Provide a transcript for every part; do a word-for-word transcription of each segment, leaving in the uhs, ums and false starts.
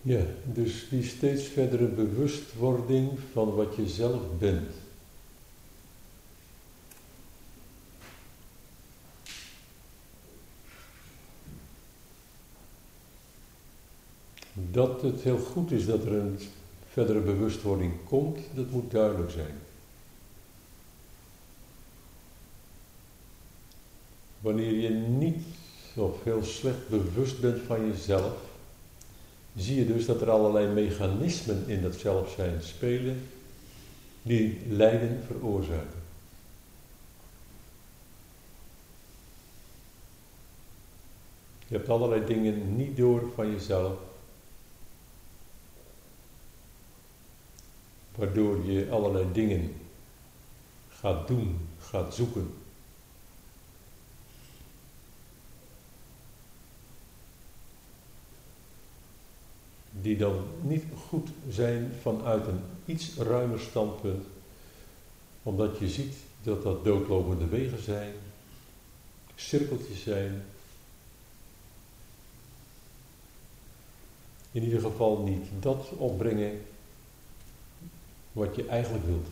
Ja, dus die steeds verdere bewustwording van wat je zelf bent. Dat het heel goed is dat er een verdere bewustwording komt, dat moet duidelijk zijn. Wanneer je niet of heel slecht bewust bent van jezelf, zie je dus dat er allerlei mechanismen in dat zelfzijn spelen die lijden veroorzaken. Je hebt allerlei dingen niet door van jezelf, waardoor je allerlei dingen gaat doen, gaat zoeken. Die dan niet goed zijn vanuit een iets ruimer standpunt, omdat je ziet dat dat doodlopende wegen zijn, cirkeltjes zijn. In ieder geval niet dat opbrengen wat je eigenlijk wilt.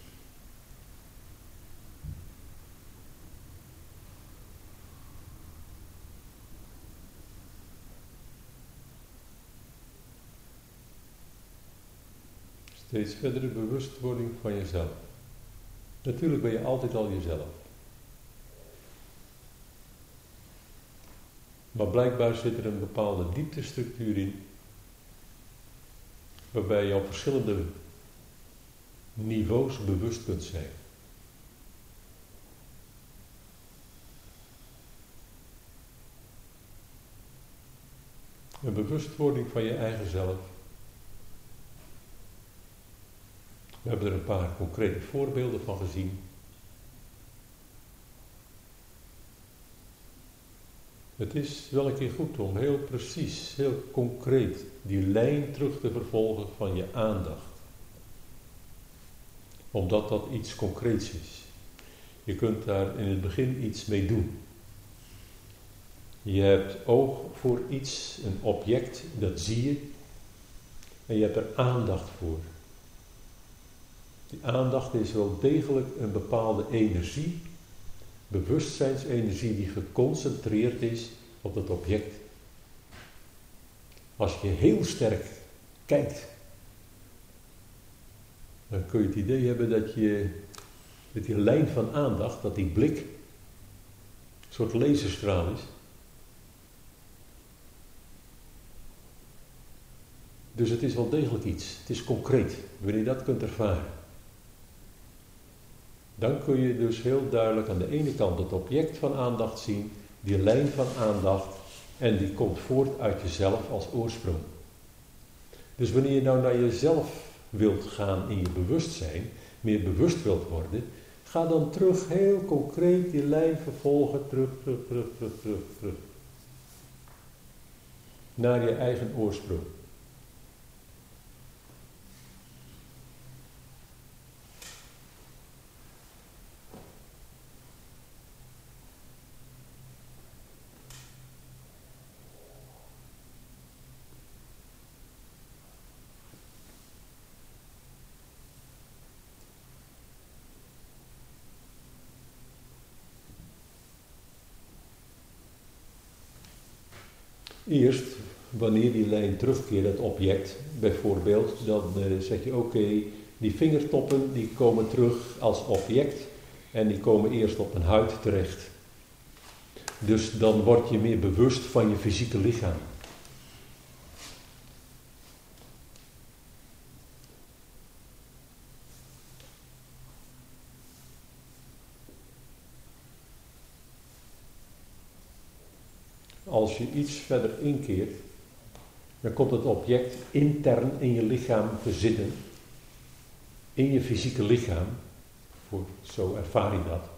Steeds verdere bewustwording van jezelf. Natuurlijk ben je altijd al jezelf. Maar blijkbaar zit er een bepaalde dieptestructuur in, waarbij je op verschillende niveaus bewust kunt zijn. Een bewustwording van je eigen zelf. We hebben er een paar concrete voorbeelden van gezien. Het is wel een keer goed om heel precies, heel concreet die lijn terug te vervolgen van je aandacht. Omdat dat iets concreets is. Je kunt daar in het begin iets mee doen. Je hebt oog voor iets, een object, dat zie je. En je hebt er aandacht voor. Die aandacht is wel degelijk een bepaalde energie, bewustzijnsenergie die geconcentreerd is op dat object. Als je heel sterk kijkt, dan kun je het idee hebben dat je met die lijn van aandacht, dat die blik een soort laserstraal is. Dus het is wel degelijk iets, het is concreet, wanneer je dat kunt ervaren. Dan kun je dus heel duidelijk aan de ene kant het object van aandacht zien, die lijn van aandacht, en die komt voort uit jezelf als oorsprong. Dus wanneer je nou naar jezelf wilt gaan in je bewustzijn, meer bewust wilt worden, ga dan terug, heel concreet die lijn vervolgen, terug, terug, terug, terug, terug, terug. Naar je eigen oorsprong. Eerst, wanneer die lijn terugkeert, het object, bijvoorbeeld, dan uh, zeg je oké, okay, die vingertoppen die komen terug als object en die komen eerst op een huid terecht. Dus dan word je meer bewust van je fysieke lichaam. Als je iets verder inkeert, dan komt het object intern in je lichaam te zitten. In je fysieke lichaam. Voor, zo ervaar je dat.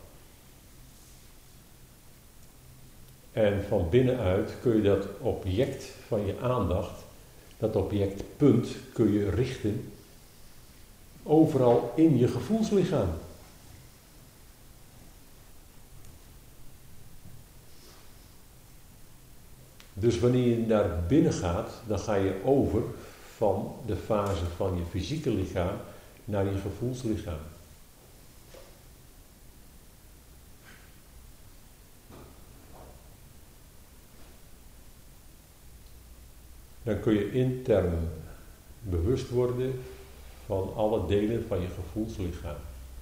En van binnenuit kun je dat object van je aandacht, dat objectpunt, kun je richten overal in je gevoelslichaam. Dus wanneer je naar binnen gaat, dan ga je over van de fase van je fysieke lichaam naar je gevoelslichaam. Dan kun je intern bewust worden van alle delen van je gevoelslichaam.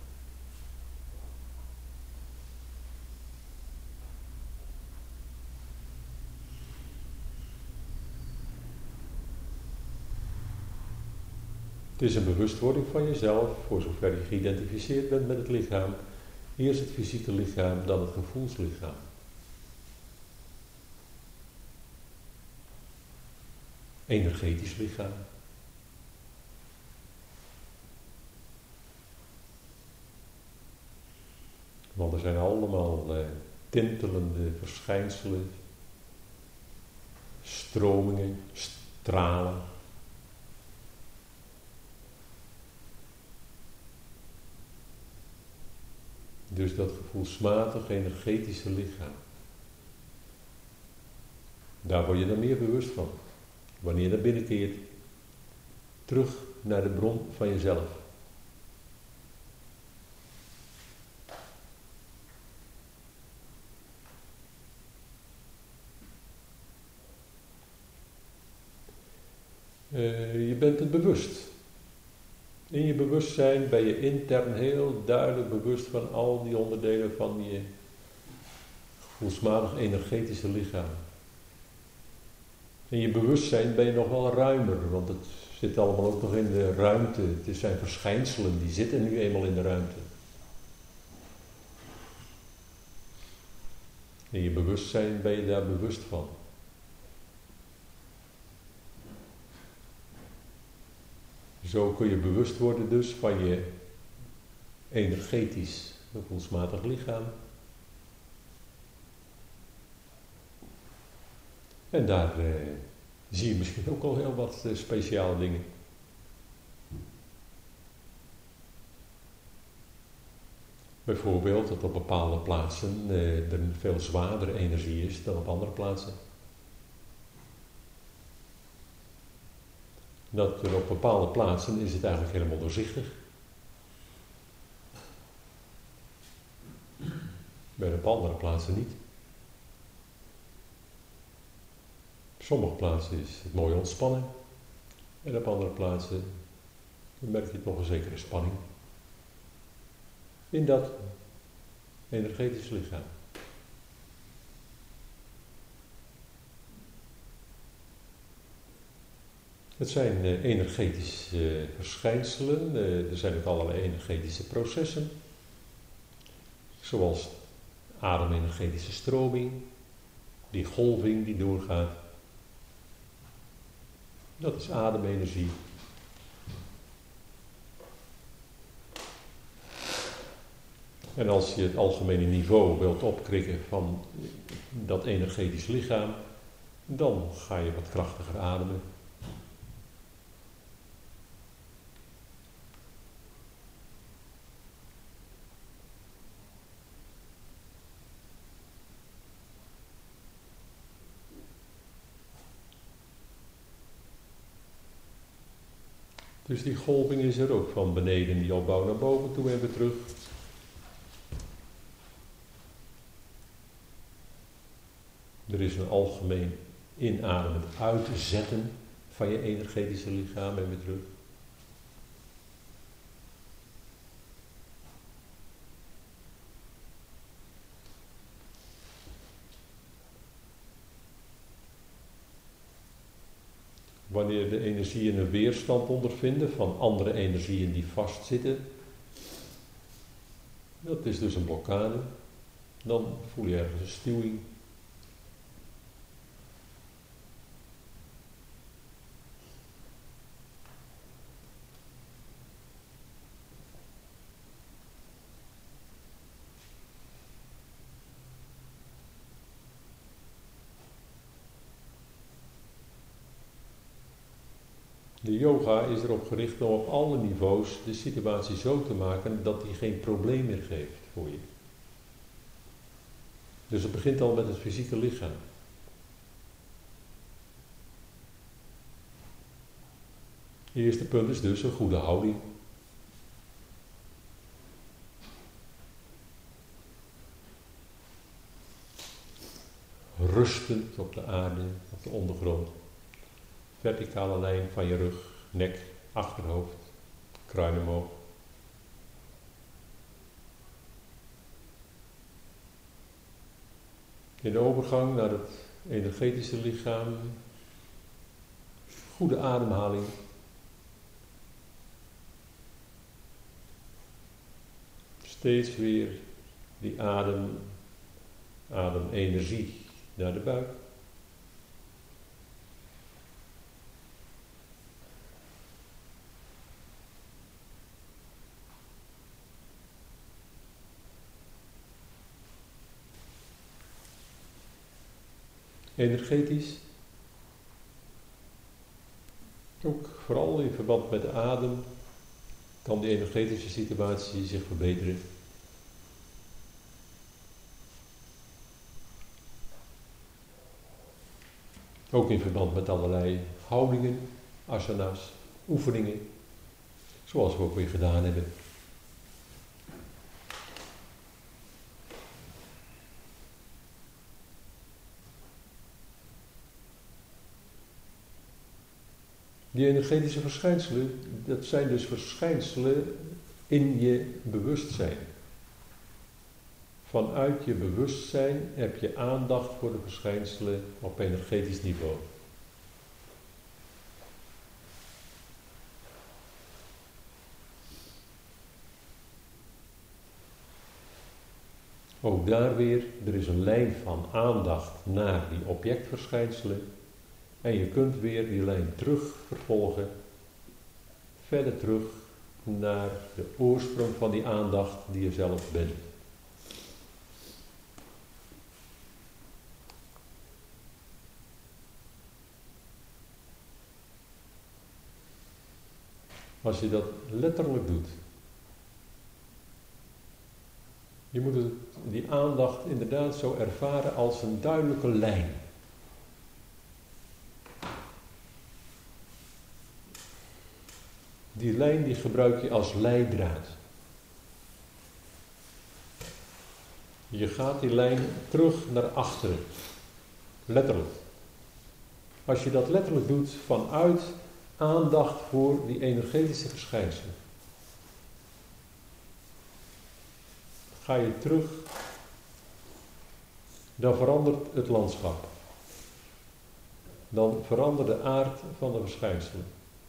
Het is een bewustwording van jezelf, voor zover je geïdentificeerd bent met het lichaam. Eerst het fysieke lichaam, dan het gevoelslichaam. Energetisch lichaam. Want er zijn allemaal eh, tintelende verschijnselen, stromingen, stralen. Dus dat gevoelsmatig energetische lichaam. Daar word je dan meer bewust van. Wanneer je naar binnen keert, terug naar de bron van jezelf. Uh, je bent het bewust. In je bewustzijn ben je intern heel duidelijk bewust van al die onderdelen van je gevoelsmatig energetische lichaam. In je bewustzijn ben je nog wel ruimer, want het zit allemaal ook nog in de ruimte. Het zijn verschijnselen, die zitten nu eenmaal in de ruimte. In je bewustzijn ben je daar bewust van. Zo kun je bewust worden dus van je energetisch, gevoelsmatig lichaam. En daar eh, zie je misschien ook al heel wat eh, speciale dingen. Bijvoorbeeld dat op bepaalde plaatsen eh, er een veel zwaardere energie is dan op andere plaatsen. Dat er op bepaalde plaatsen is het eigenlijk helemaal doorzichtig. Bij op andere plaatsen niet. Op sommige plaatsen is het mooi ontspannen. En op andere plaatsen merk je toch een zekere spanning. In dat energetisch lichaam. Het zijn uh, energetische uh, verschijnselen, uh, er zijn ook allerlei energetische processen, zoals ademenergetische stroming, die golving die doorgaat. Dat is ademenergie. En als je het algemene niveau wilt opkrikken van dat energetisch lichaam, dan ga je wat krachtiger ademen. Dus die golving is er ook van beneden die opbouw naar boven toe en weer terug. Er is een algemeen inademend uitzetten van je energetische lichaam en weer terug. Wanneer de energieën een weerstand ondervinden van andere energieën die vastzitten, dat is dus een blokkade, dan voel je ergens een stuwing. De yoga is erop gericht om op alle niveaus de situatie zo te maken dat die geen probleem meer geeft voor je. Dus het begint al met het fysieke lichaam. Het eerste punt is dus een goede houding. Rustend op de aarde, op de ondergrond. Verticale lijn van je rug, nek, achterhoofd, kruin omhoog. In de overgang naar het energetische lichaam, goede ademhaling. Steeds weer die adem, ademenergie naar de buik. Energetisch. Ook vooral in verband met de adem kan die energetische situatie zich verbeteren. Ook in verband met allerlei houdingen, asana's, oefeningen, zoals we ook weer gedaan hebben. Die energetische verschijnselen, dat zijn dus verschijnselen in je bewustzijn. Vanuit je bewustzijn heb je aandacht voor de verschijnselen op energetisch niveau. Ook daar weer, er is een lijn van aandacht naar die objectverschijnselen. En je kunt weer die lijn terug vervolgen, verder terug naar de oorsprong van die aandacht die je zelf bent. Als je dat letterlijk doet, je moet het, die aandacht inderdaad zo ervaren als een duidelijke lijn. Die lijn die gebruik je als leidraad. Je gaat die lijn terug naar achteren. Letterlijk. Als je dat letterlijk doet vanuit aandacht voor die energetische verschijnselen. Ga je terug, dan verandert het landschap. Dan verandert de aard van de verschijnselen.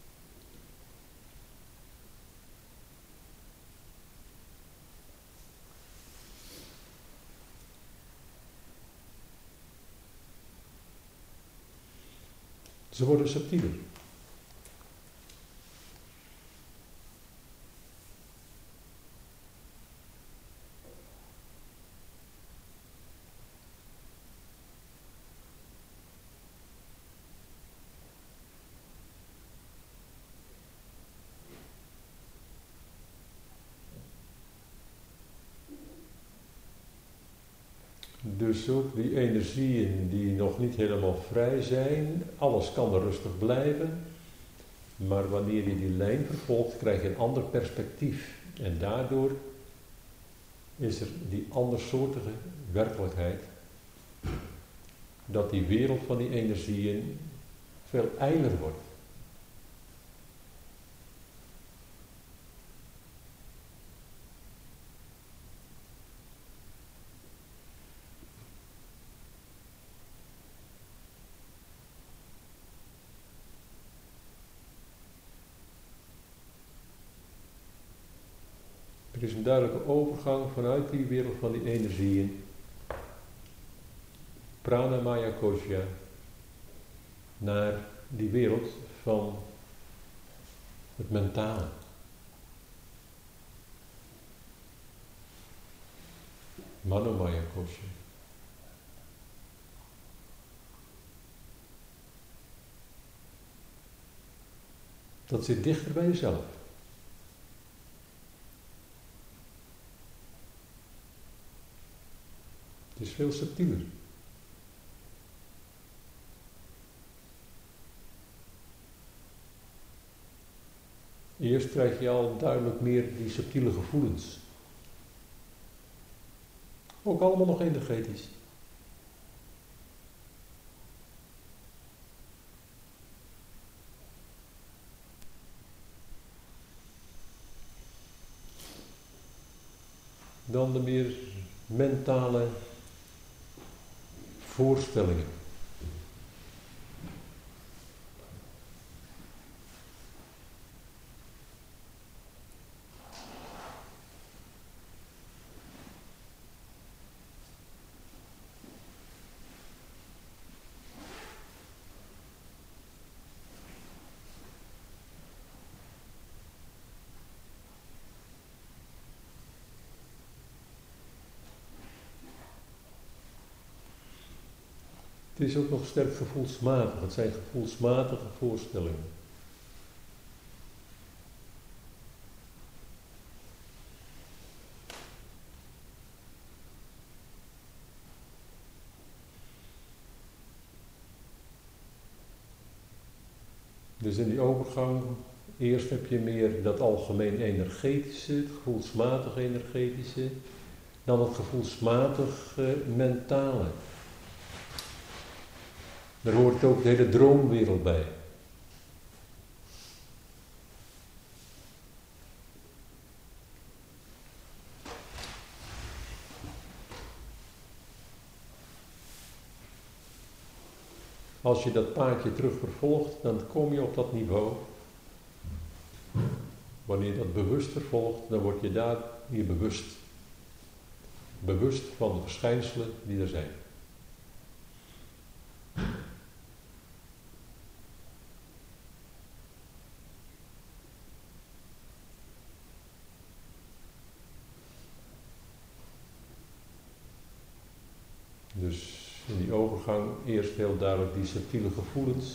Ze worden subtieler. Dus ook die energieën die nog niet helemaal vrij zijn, alles kan er rustig blijven, maar wanneer je die lijn vervolgt, krijg je een ander perspectief. En daardoor is er die andersoortige werkelijkheid, dat die wereld van die energieën veel eiler wordt. Er is een duidelijke overgang vanuit die wereld van die energieën, prana maya kosha, naar die wereld van het mentale. Manomaya kosha. Dat zit dichter bij jezelf. Het is veel subtieler. Eerst krijg je al duidelijk meer die subtiele gevoelens. Ook allemaal nog energetisch. Dan de meer mentale voorstellingen. Het is ook nog sterk gevoelsmatig. Het zijn gevoelsmatige voorstellingen. Dus in die overgang, eerst heb je meer dat algemeen energetische, het gevoelsmatig energetische, dan het gevoelsmatig uh, mentale. Daar hoort ook de hele droomwereld bij. Als je dat paadje terug vervolgt, dan kom je op dat niveau. Wanneer je dat bewust vervolgt, dan word je daar weer bewust. Bewust van de verschijnselen die er zijn. Dus in die overgang eerst heel duidelijk die subtiele gevoelens.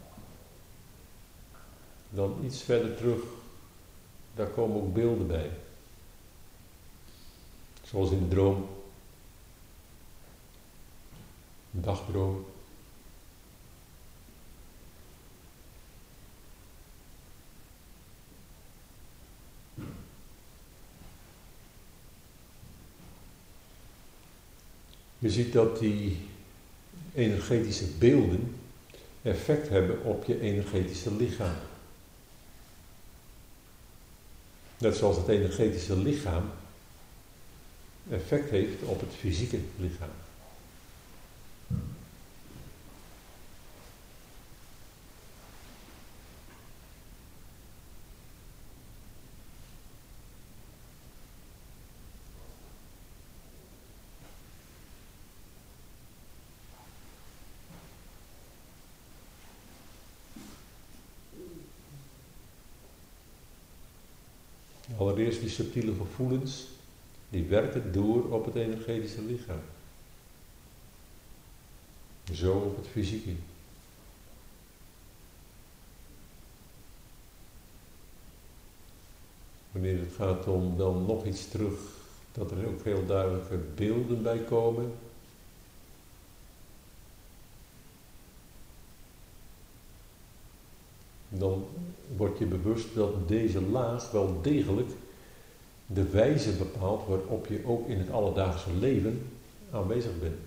Dan iets verder terug, daar komen ook beelden bij. Zoals in de droom. Een dagdroom. Je ziet dat die energetische beelden effect hebben op je energetische lichaam. Net zoals het energetische lichaam effect heeft op het fysieke lichaam. Allereerst die subtiele gevoelens, die werken door op het energetische lichaam. Zo op het fysieke. Wanneer het gaat om dan nog iets terug, dat er ook heel duidelijke beelden bij komen. Dan word je bewust dat deze laag wel degelijk de wijze bepaalt waarop je ook in het alledaagse leven aanwezig bent.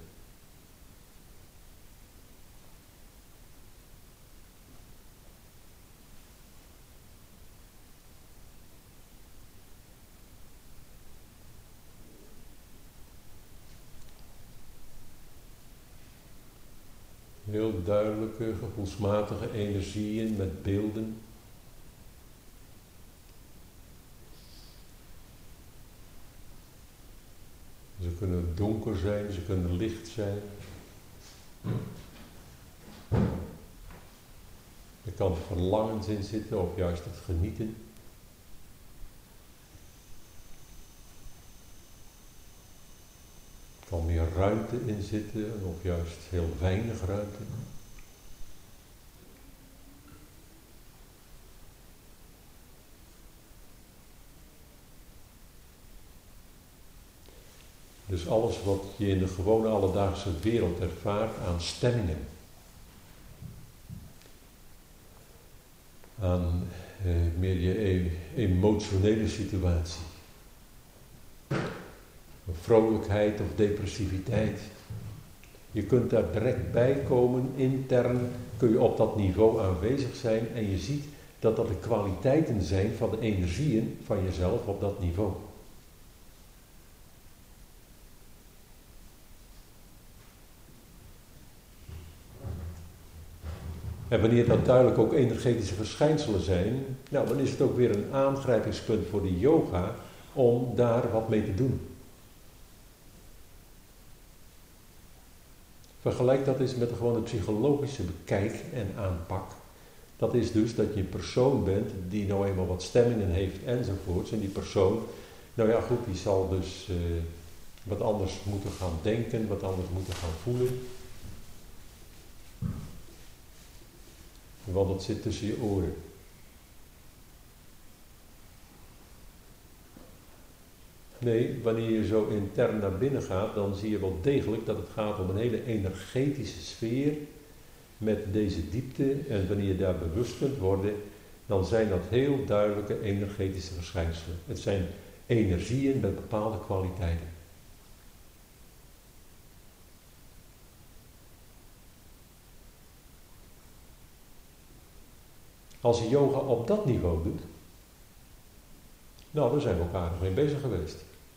Heel duidelijke, gevoelsmatige energieën met beelden. Ze kunnen donker zijn, ze kunnen licht zijn. Er kan verlangens in zitten of juist het genieten. Er kan meer ruimte in zitten of juist heel weinig ruimte. Dus alles wat je in de gewone alledaagse wereld ervaart aan stemmingen, aan uh, meer je e- emotionele situatie. Vrolijkheid of depressiviteit. Je kunt daar direct bij komen, intern kun je op dat niveau aanwezig zijn en je ziet dat dat de kwaliteiten zijn van de energieën van jezelf op dat niveau. En wanneer dat duidelijk ook energetische verschijnselen zijn, nou, dan is het ook weer een aangrijpingspunt voor de yoga om daar wat mee te doen. Vergelijk dat eens met de gewone psychologische bekijk en aanpak. Dat is dus dat je een persoon bent die nou eenmaal wat stemmingen heeft enzovoorts. En die persoon, nou ja goed, die zal dus uh, wat anders moeten gaan denken, wat anders moeten gaan voelen. Want het zit tussen je oren. Nee, wanneer je zo intern naar binnen gaat, dan zie je wel degelijk dat het gaat om een hele energetische sfeer met deze diepte. En wanneer je daar bewust kunt worden, dan zijn dat heel duidelijke energetische verschijnselen. Het zijn energieën met bepaalde kwaliteiten. Als je yoga op dat niveau doet, nou, daar zijn we ook aardig mee bezig geweest.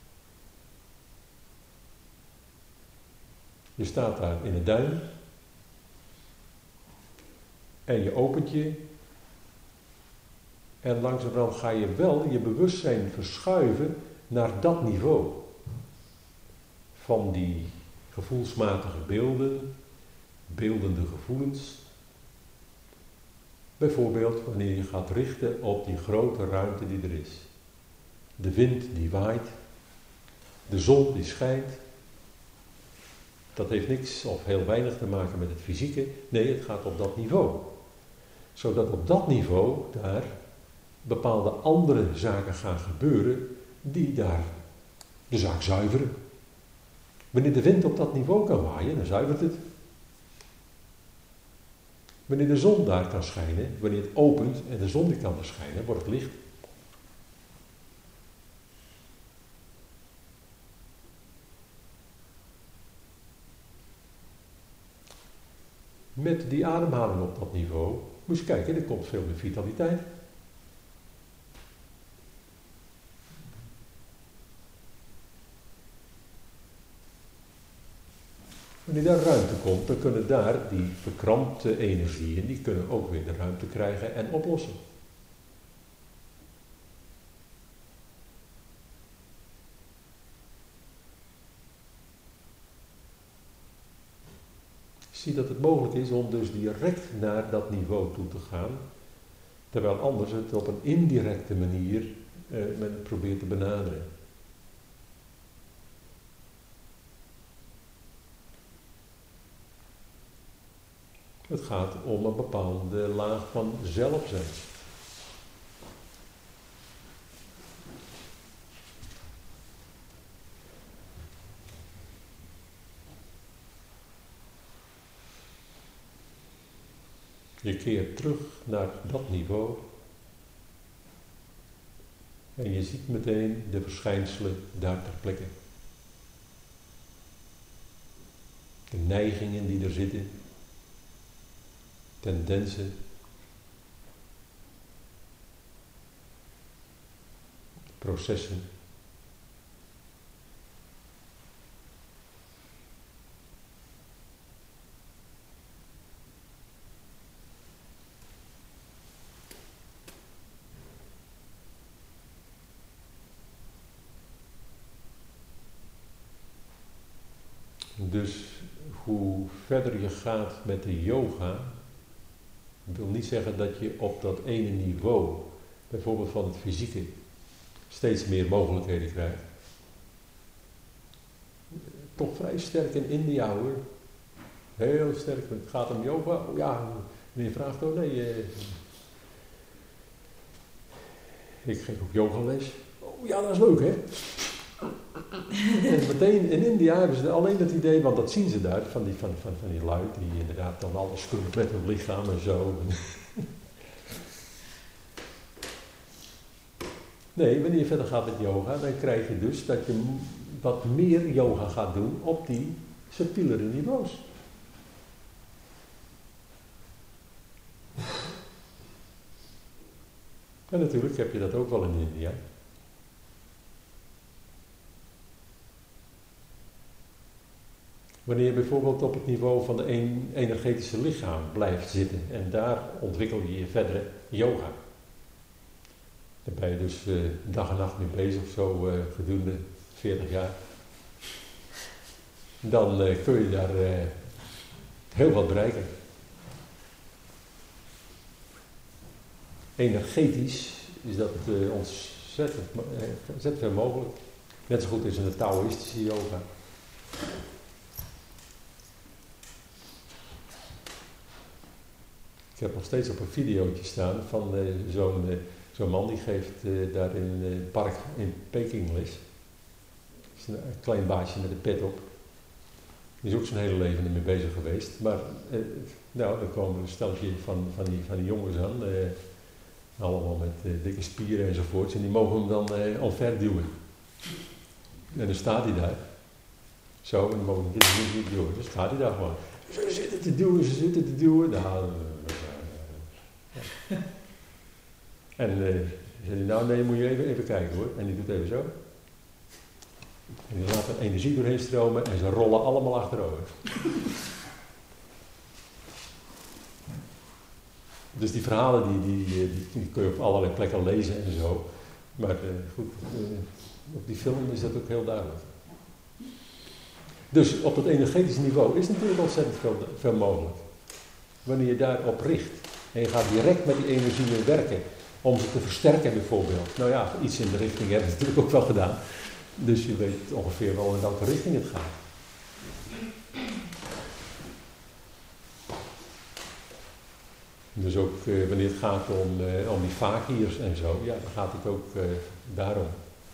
Je staat daar in een duin en je opent je en langzamerhand ga je wel je bewustzijn verschuiven naar dat niveau van die gevoelsmatige beelden, beeldende gevoelens. Bijvoorbeeld wanneer je gaat richten op die grote ruimte die er is. De wind die waait, de zon die schijnt. Dat heeft niks of heel weinig te maken met het fysieke. Nee, het gaat op dat niveau. Zodat op dat niveau daar bepaalde andere zaken gaan gebeuren die daar de zaak zuiveren. Wanneer de wind op dat niveau kan waaien, dan zuivert het. Wanneer de zon daar kan schijnen, wanneer het opent en de zon die kan er schijnen, wordt het licht. Met die ademhaling op dat niveau, moet je kijken, er komt veel meer vitaliteit. Wanneer daar ruimte komt, dan kunnen daar die verkrampte energieën, die kunnen ook weer de ruimte krijgen en oplossen. Zie dat het mogelijk is om dus direct naar dat niveau toe te gaan, terwijl anders het op een indirecte manier eh, men probeert te benaderen. Het gaat om een bepaalde laag van zelfzijn. Je keert terug naar dat niveau en je ziet meteen de verschijnselen daar ter plekke. De neigingen die er zitten, tendensen, processen. Dus hoe verder je gaat met de yoga, wil niet zeggen dat je op dat ene niveau, bijvoorbeeld van het fysieke, steeds meer mogelijkheden krijgt. Toch vrij sterk in India hoor. Heel sterk. Het gaat om yoga. Oh ja, meneer vraagt ook, nee. Eh, ik geef ook yogales. Oh ja, dat is leuk hè. En meteen in India hebben ze alleen dat idee, want dat zien ze daar, van die, van, van, van die lui, die inderdaad dan alles kunnen met hun lichaam en zo. Nee, wanneer je verder gaat met yoga, dan krijg je dus dat je wat meer yoga gaat doen op die subtielere niveaus. En natuurlijk heb je dat ook wel in India. Wanneer je bijvoorbeeld op het niveau van de een, energetische lichaam blijft zitten en daar ontwikkel je je verdere yoga. Daar ben je dus uh, dag en nacht mee bezig, zo uh, gedurende veertig jaar. Dan uh, kun je daar uh, heel wat bereiken. Energetisch is dat uh, ontzettend, uh, ontzettend veel mogelijk. Net zo goed als in de Taoïstische yoga. Ik heb nog steeds op een videootje staan van uh, zo'n uh, zo'n man die geeft uh, daar in uh, het park in Peking les. Dat is een, een klein baasje met een pet op. Die is ook zijn hele leven ermee bezig geweest. Maar uh, nou, dan komen een steltje van, van, die, van die jongens aan. Uh, allemaal met uh, dikke spieren enzovoorts. En die mogen hem dan uh, omver duwen. En dan staat hij daar. Zo, en dan mogen we dit niet duwen. Dan staat hij daar gewoon. Ze zitten te duwen, ze zitten te duwen. Nou, ja. En uh, zei hij, nou nee, moet je even, even kijken hoor. En die doet even zo. En die laat er energie doorheen stromen en ze rollen allemaal achterover. Dus die verhalen die, die, die, die kun je op allerlei plekken lezen en zo. Maar uh, goed, uh, op die film is dat ook heel duidelijk. Dus op dat energetische niveau is natuurlijk ontzettend veel, veel mogelijk. Wanneer je daarop richt en je gaat direct met die energieën werken om ze te versterken bijvoorbeeld. Nou ja, iets in de richting heb je natuurlijk ook wel gedaan. Dus je weet ongeveer wel in welke richting het gaat. Dus ook uh, wanneer het gaat om, uh, om die fakirs en zo, ja, dan gaat het ook uh, daarom.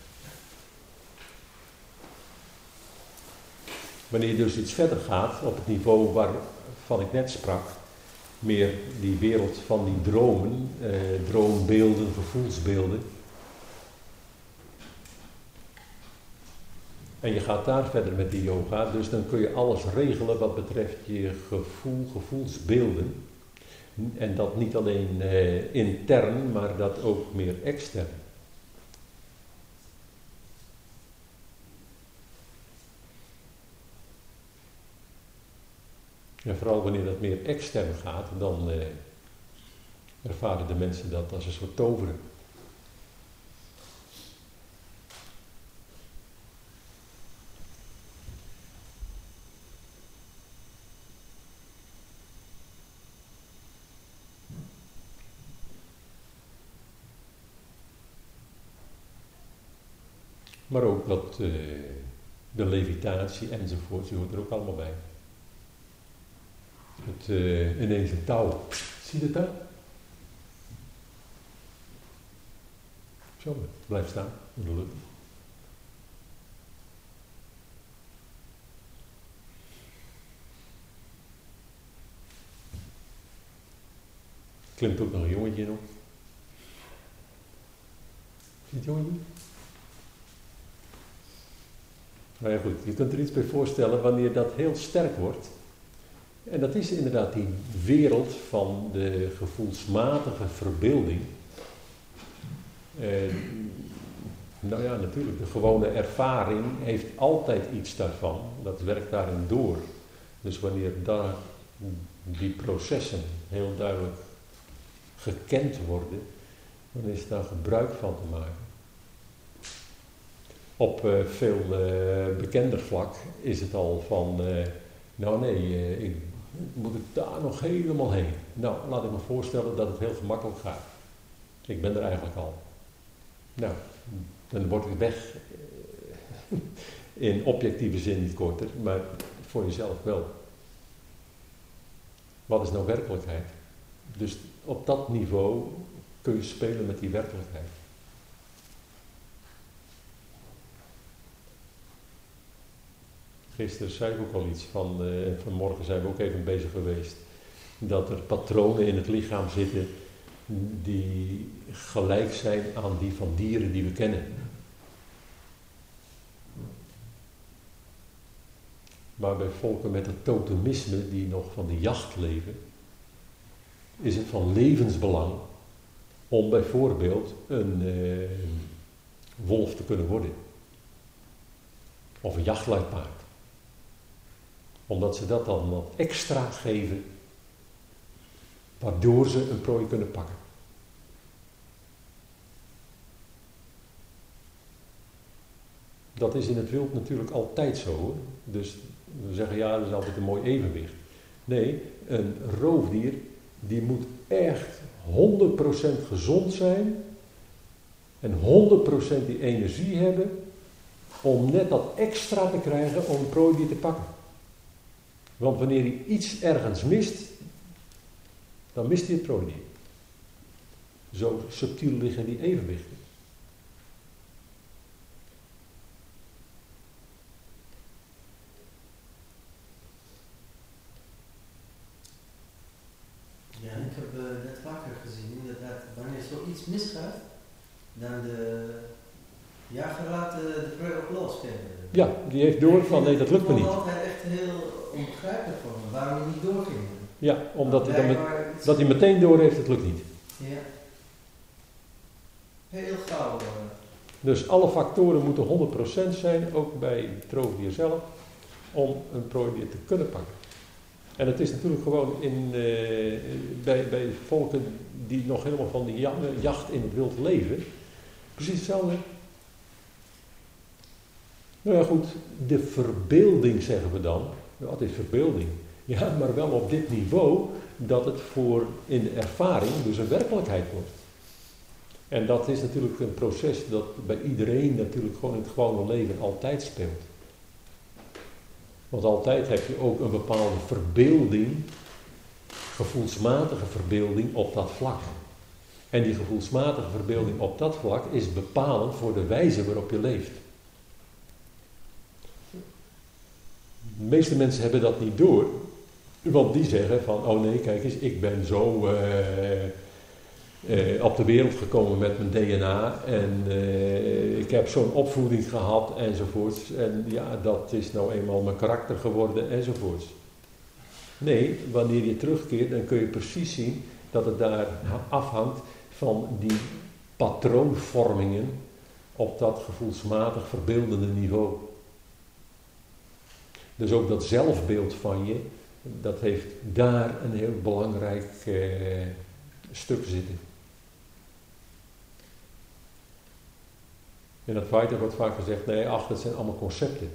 Wanneer je dus iets verder gaat op het niveau waarvan ik net sprak, meer die wereld van die dromen, uh, droombeelden, gevoelsbeelden. En je gaat daar verder met die yoga, dus dan kun je alles regelen wat betreft je gevoel, gevoelsbeelden. En dat niet alleen uh, intern, maar dat ook meer extern. En vooral wanneer dat meer extern gaat, dan uh, ervaren de mensen dat als een soort toveren. Maar ook dat uh, de levitatie enzovoort, die hoort er ook allemaal bij. Het uh, ineens een touw. Zie je het daar? Zo, blijf staan in de lucht. Klimt ook nog een jongetje in op. Zie je het jongetje? Nou ja goed, je kunt er iets bij voorstellen wanneer dat heel sterk wordt. En dat is inderdaad die wereld van de gevoelsmatige verbeelding. Eh, nou ja, natuurlijk, de gewone ervaring heeft altijd iets daarvan. Dat werkt daarin door. Dus wanneer daar die processen heel duidelijk gekend worden, dan is daar gebruik van te maken. Op uh, veel uh, bekender vlak is het al van, uh, nou nee, uh, ik, moet ik daar nog helemaal heen? Nou, laat ik me voorstellen dat het heel gemakkelijk gaat. Ik ben er eigenlijk al. Nou, dan wordt het weg uh, in objectieve zin niet korter, maar voor jezelf wel. Wat is nou werkelijkheid? Dus op dat niveau kun je spelen met die werkelijkheid. Gisteren zei ik ook al iets van, uh, vanmorgen zijn we ook even bezig geweest, dat er patronen in het lichaam zitten die gelijk zijn aan die van dieren die we kennen. Maar bij volken met het totemisme die nog van de jacht leven, is het van levensbelang om bijvoorbeeld een eh, wolf te kunnen worden. Of een jachtluipaard. Omdat ze dat dan wat extra geven, waardoor ze een prooi kunnen pakken. Dat is in het wild natuurlijk altijd zo, hoor. Dus we zeggen, ja, dat is altijd een mooi evenwicht. Nee, een roofdier, die moet echt honderd procent gezond zijn en honderd procent die energie hebben om net dat extra te krijgen om een prooidier te pakken. Want wanneer hij iets ergens mist, dan mist hij het prooidier. Zo subtiel liggen die evenwichten. Ja, ik heb uh, net vaker gezien inderdaad, wanneer zoiets misgaat, dan de jager laat de, de prooi ook los. Ja, die heeft door van nee, dat lukt me niet. Het is altijd echt heel onbegrijpelijk voor me, waarom hij niet doorging. Ja, omdat hij, dan met, dat hij meteen door heeft, het lukt niet. Ja. Heel gauw. Uh. Dus alle factoren moeten honderd procent zijn, ook bij het roofdier zelf, om een prooidier te kunnen pakken. En het is natuurlijk gewoon in, uh, bij, bij volken die nog helemaal van die jacht in het wild leven, precies hetzelfde. Nou ja goed, de verbeelding zeggen we dan. Wat is verbeelding? Ja, maar wel op dit niveau dat het voor in de ervaring dus een werkelijkheid wordt. En dat is natuurlijk een proces dat bij iedereen natuurlijk gewoon in het gewone leven altijd speelt. Want altijd heb je ook een bepaalde verbeelding, gevoelsmatige verbeelding op dat vlak. En die gevoelsmatige verbeelding op dat vlak is bepalend voor de wijze waarop je leeft. De meeste mensen hebben dat niet door, want die zeggen van, oh nee, kijk eens, ik ben zo uh, uh, op de wereld gekomen met mijn D N A en uh, ik heb zo'n opvoeding gehad enzovoorts. En ja, dat is nou eenmaal mijn karakter geworden enzovoorts. Nee, wanneer je terugkeert, dan kun je precies zien dat het daar afhangt van die patroonvormingen op dat gevoelsmatig verbeeldende niveau. Dus ook dat zelfbeeld van je, dat heeft daar een heel belangrijk uh, stuk zitten. In het Weiter wordt vaak gezegd, nee, ach, dat zijn allemaal concepten.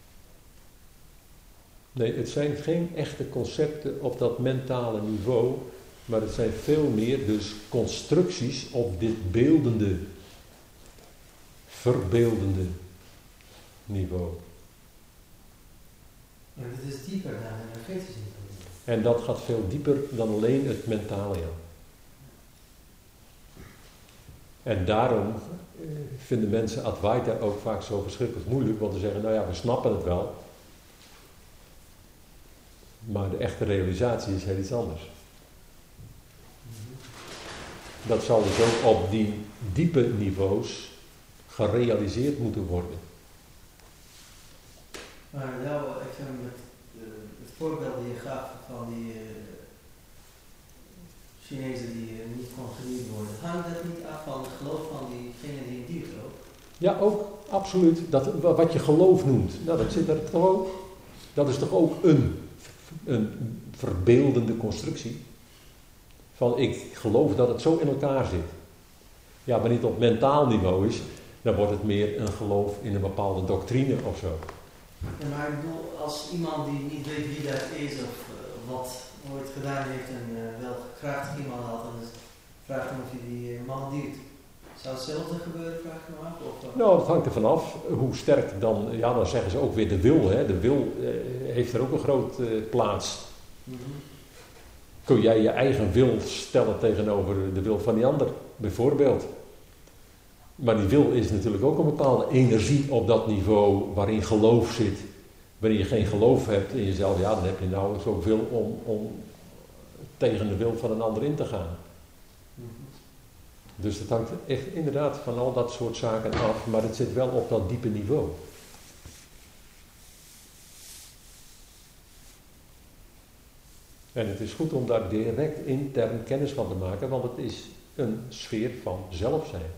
Nee, het zijn geen echte concepten op dat mentale niveau, maar het zijn veel meer dus constructies op dit beeldende, verbeeldende niveau. En dit is dieper dan een energetisch niveau. En dat gaat veel dieper dan alleen het mentale, ja. En daarom vinden mensen Advaita ook vaak zo verschrikkelijk moeilijk, want ze zeggen, nou ja, we snappen het wel. Maar de echte realisatie is heel iets anders. Dat zal dus ook op die diepe niveaus gerealiseerd moeten worden. Maar nou, ik vind met uh, het voorbeeld die je gaf van die uh, Chinezen die uh, niet kon gediend worden, hangt dat niet af van het geloof van diegene die in dier gelooft? Ja, ook, absoluut. Dat, wat je geloof noemt, nou, dat zit er toch ook. Dat is toch ook een, een verbeeldende constructie. Van ik geloof dat het zo in elkaar zit. Ja, wanneer het op mentaal niveau is, dan wordt het meer een geloof in een bepaalde doctrine of zo. Ja, maar ik bedoel, als iemand die niet weet wie dat is of uh, wat ooit gedaan heeft en uh, wel graag iemand had, dan vraagt hem of je die uh, man dient. Zou hetzelfde gebeuren, vraag ik me af? Of, uh... Nou, dat hangt er vanaf. Hoe sterk dan, ja, dan zeggen ze ook weer de wil. Hè. De wil uh, heeft er ook een grote uh, plaats. Mm-hmm. Kun jij je eigen wil stellen tegenover de wil van die ander, bijvoorbeeld. Maar die wil is natuurlijk ook een bepaalde energie op dat niveau waarin geloof zit. Wanneer je geen geloof hebt in jezelf, ja, dan heb je nou zoveel om, om tegen de wil van een ander in te gaan. Mm-hmm. Dus het hangt echt inderdaad van al dat soort zaken af, maar het zit wel op dat diepe niveau. En het is goed om daar direct intern kennis van te maken, want het is een sfeer van zelf zijn.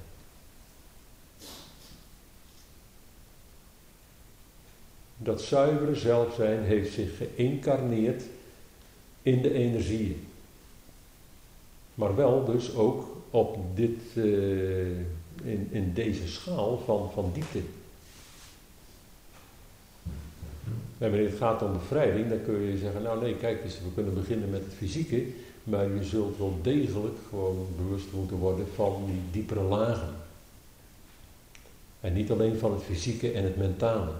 Dat zuivere zelf zijn heeft zich geïncarneerd in de energieën. Maar wel dus ook op dit, uh, in, in deze schaal van, van diepte. En wanneer het gaat om bevrijding, dan kun je zeggen, nou nee, kijk eens, we kunnen beginnen met het fysieke, maar je zult wel degelijk gewoon bewust moeten worden van die diepere lagen. En niet alleen van het fysieke en het mentale.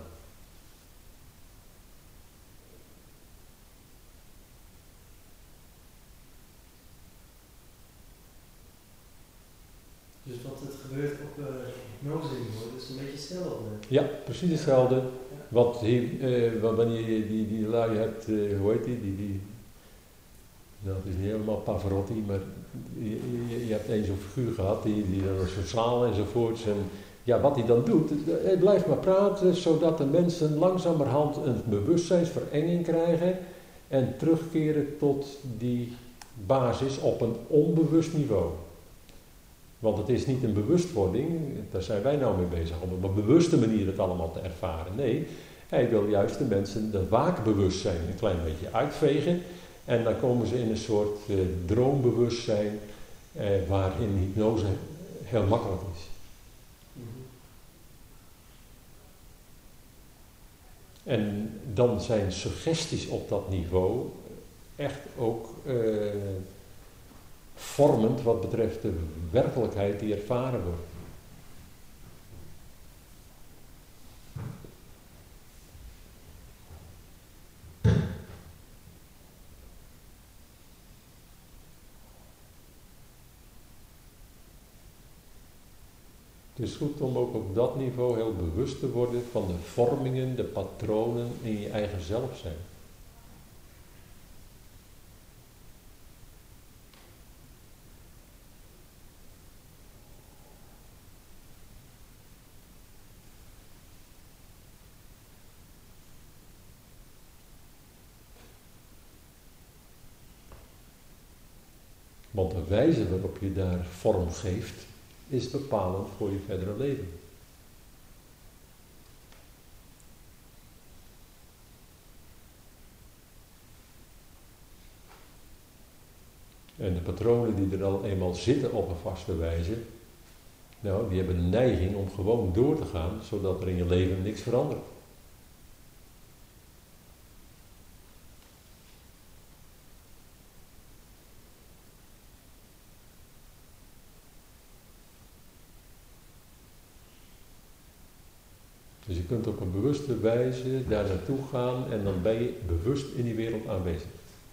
Dus wat het gebeurt op uh, hypnoseniveau, is een beetje hetzelfde. Ja, precies hetzelfde. Ja. Wat hier, uh, wanneer je die, die lui hebt, uh, hoe heet die, die, die nou het is niet helemaal Pavarotti, maar je, je, je hebt een zo'n figuur gehad, die, die dan zo'n zaal enzovoorts. En ja, wat hij dan doet, hij blijft maar praten, zodat de mensen langzamerhand een bewustzijnsverenging krijgen en terugkeren tot die basis op een onbewust niveau. Want het is niet een bewustwording, daar zijn wij nou mee bezig, om op een bewuste manier het allemaal te ervaren. Nee, hij wil juist de mensen dat waakbewustzijn een klein beetje uitvegen. En dan komen ze in een soort uh, droombewustzijn, uh, waarin hypnose heel makkelijk is. Mm-hmm. En dan zijn suggesties op dat niveau echt ook Uh, vormend wat betreft de werkelijkheid die ervaren wordt. Het is goed om ook op dat niveau heel bewust te worden van de vormingen, de patronen in je eigen zelf zijn. Want de wijze waarop je daar vorm geeft, is bepalend voor je verdere leven. En de patronen die er al eenmaal zitten op een vaste wijze, nou, die hebben een neiging om gewoon door te gaan, zodat er in je leven niks verandert. Dus je kunt op een bewuste wijze daar naartoe gaan en dan ben je bewust in die wereld aanwezig.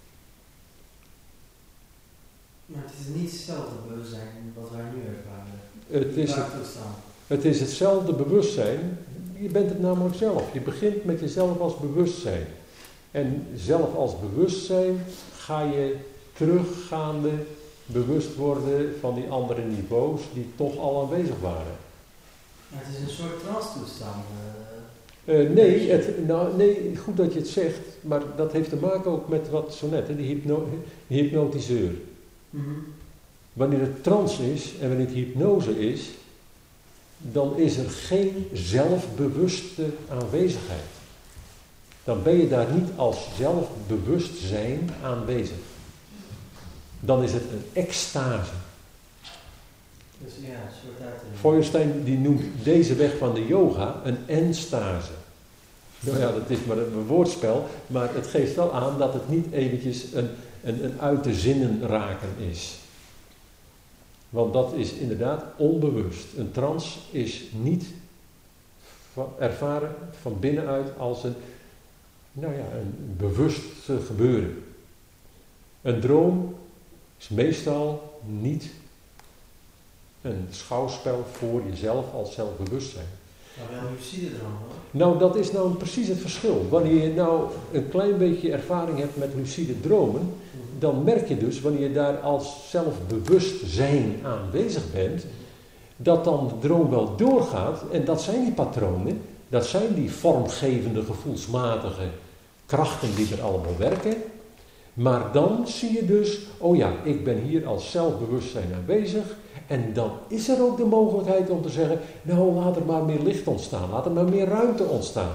Maar het is niet hetzelfde bewustzijn wat wij nu ervaren. Het is, het, het is hetzelfde bewustzijn. Je bent het namelijk zelf. Je begint met jezelf als bewustzijn. En zelf als bewustzijn ga je teruggaande bewust worden van die andere niveaus die toch al aanwezig waren. Maar het is een soort trance-toestand. Uh, uh, nee, het, nou, nee, goed dat je het zegt, maar dat heeft te maken ook met wat zo net, hè, die, hypno, die hypnotiseur. Mm-hmm. Wanneer het trance is en wanneer het hypnose is, dan is er geen zelfbewuste aanwezigheid. Dan ben je daar niet als zelfbewustzijn aanwezig. Dan is het een extase. Dus ja, een soort uit. Feuerstein die noemt deze weg van de yoga een enstase. Nou ja, dat is maar een woordspel, maar het geeft wel aan dat het niet eventjes een, een, een uit de zinnen raken is. Want dat is inderdaad onbewust. Een trance is niet ervaren van binnenuit als een, nou ja, een bewust gebeuren. Een droom is meestal niet een schouwspel voor jezelf als zelfbewustzijn. Maar wel lucide droom hoor. Nou, dat is nou precies het verschil. Wanneer je nou een klein beetje ervaring hebt met lucide dromen, Mm-hmm. dan merk je dus, wanneer je daar als zelfbewustzijn aanwezig bent, dat dan de droom wel doorgaat. En dat zijn die patronen, dat zijn die vormgevende, gevoelsmatige krachten die er allemaal werken. Maar dan zie je dus, oh ja, ik ben hier als zelfbewustzijn aanwezig. En dan is er ook de mogelijkheid om te zeggen, nou laat er maar meer licht ontstaan, laat er maar meer ruimte ontstaan.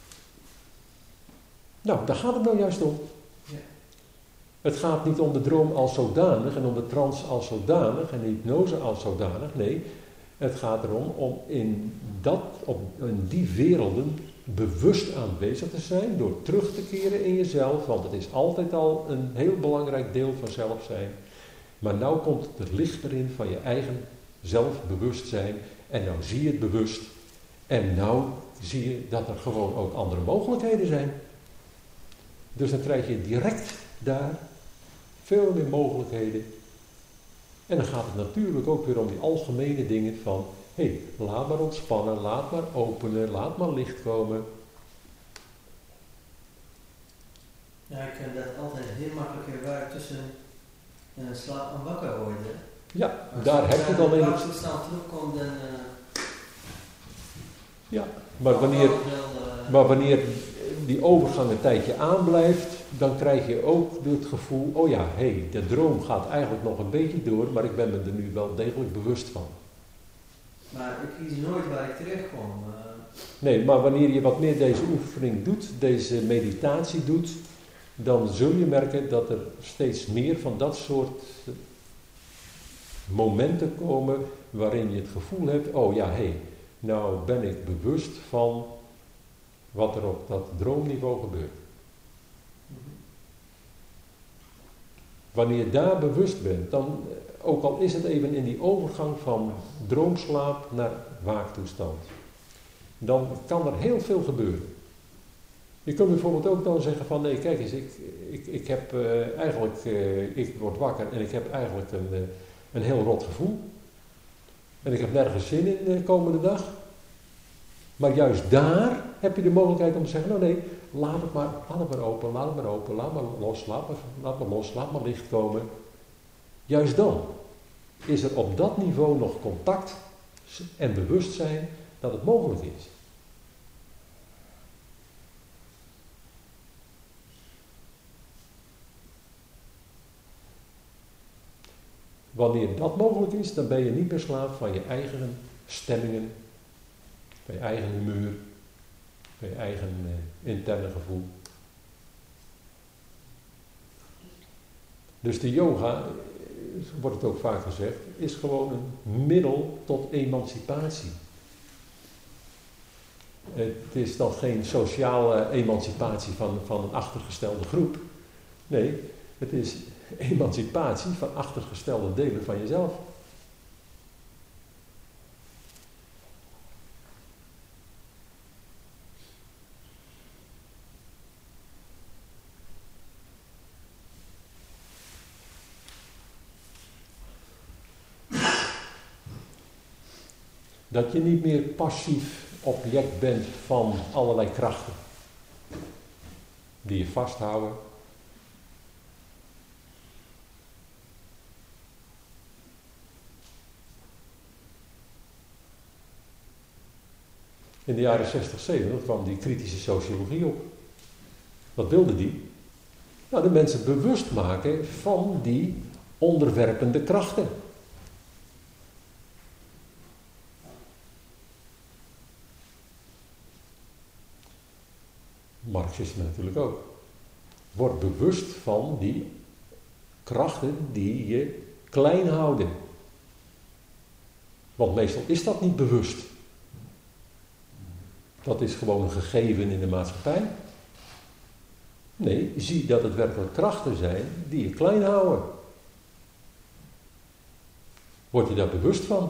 Nou, daar gaat het nou juist om. Ja. Het gaat niet om de droom als zodanig en om de trance als zodanig en de hypnose als zodanig. Nee, het gaat erom om in, dat, op, in die werelden bewust aanwezig te zijn door terug te keren in jezelf. Want het is altijd al een heel belangrijk deel van zelf zijn. Maar nou komt het licht erin van je eigen zelfbewustzijn. En nou zie je het bewust. En nou zie je dat er gewoon ook andere mogelijkheden zijn. Dus dan krijg je direct daar veel meer mogelijkheden. En dan gaat het natuurlijk ook weer om die algemene dingen van, hé, hey, laat maar ontspannen, laat maar openen, laat maar licht komen. Ja, ik kan dat altijd heel makkelijk herwijzen tussen uh, slaap en wakker worden. Ja, Als daar heb je dan in het... Als ik dan terugkom, dan... Uh, ja, maar wanneer, wel, uh, maar wanneer die overgang een tijdje aanblijft, dan krijg je ook het gevoel, oh ja, hé, hey, de droom gaat eigenlijk nog een beetje door, maar ik ben me er nu wel degelijk bewust van. Maar ik kies nooit waar ik terecht kom. Uh. Nee, maar wanneer je wat meer deze oefening doet, deze meditatie doet, dan zul je merken dat er steeds meer van dat soort momenten komen waarin je het gevoel hebt, oh ja, hé, hey, nou ben ik bewust van wat er op dat droomniveau gebeurt. Wanneer je daar bewust bent, dan, ook al is het even in die overgang van droomslaap naar waaktoestand, dan kan er heel veel gebeuren. Je kunt bijvoorbeeld ook dan zeggen van, nee, kijk eens, ik, ik, ik heb uh, eigenlijk, uh, ik word wakker en ik heb eigenlijk een, uh, een heel rot gevoel. En ik heb nergens zin in de komende dag. Maar juist daar heb je de mogelijkheid om te zeggen, nou nee, laat het maar, laat het maar open, laat het maar open, laat maar los, laat maar, laat maar los, laat maar licht komen. Juist dan is er op dat niveau nog contact en bewustzijn dat het mogelijk is. Wanneer dat mogelijk is, dan ben je niet meer slaaf van je eigen stemmingen, van je eigen humeur, van je eigen uh, interne gevoel. Dus de yoga, wordt het ook vaak gezegd, is gewoon een middel tot emancipatie. Het is dan geen sociale emancipatie van, van een achtergestelde groep. Nee, het is emancipatie van achtergestelde delen van jezelf. Dat je niet meer passief object bent van allerlei krachten die je vasthouden. In de jaren zestig, zeventig kwam die kritische sociologie op. Wat wilde die? Nou, de mensen bewust maken van die onderwerpende krachten. Marxisme natuurlijk ook. Word bewust van die krachten die je klein houden. Want meestal is dat niet bewust. Dat is gewoon een gegeven in de maatschappij. Nee, zie dat het werkelijk krachten zijn die je klein houden. Word je daar bewust van?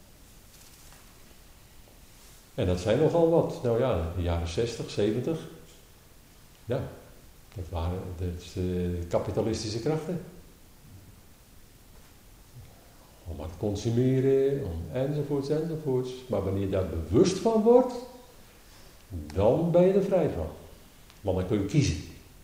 En dat zijn nogal wat. Nou ja, de jaren zestig, zeventig. Ja, dat waren de kapitalistische krachten. om aan te consumeren, om enzovoorts, enzovoorts. Maar wanneer je daar bewust van wordt, dan ben je er vrij van. Want dan kun je kiezen.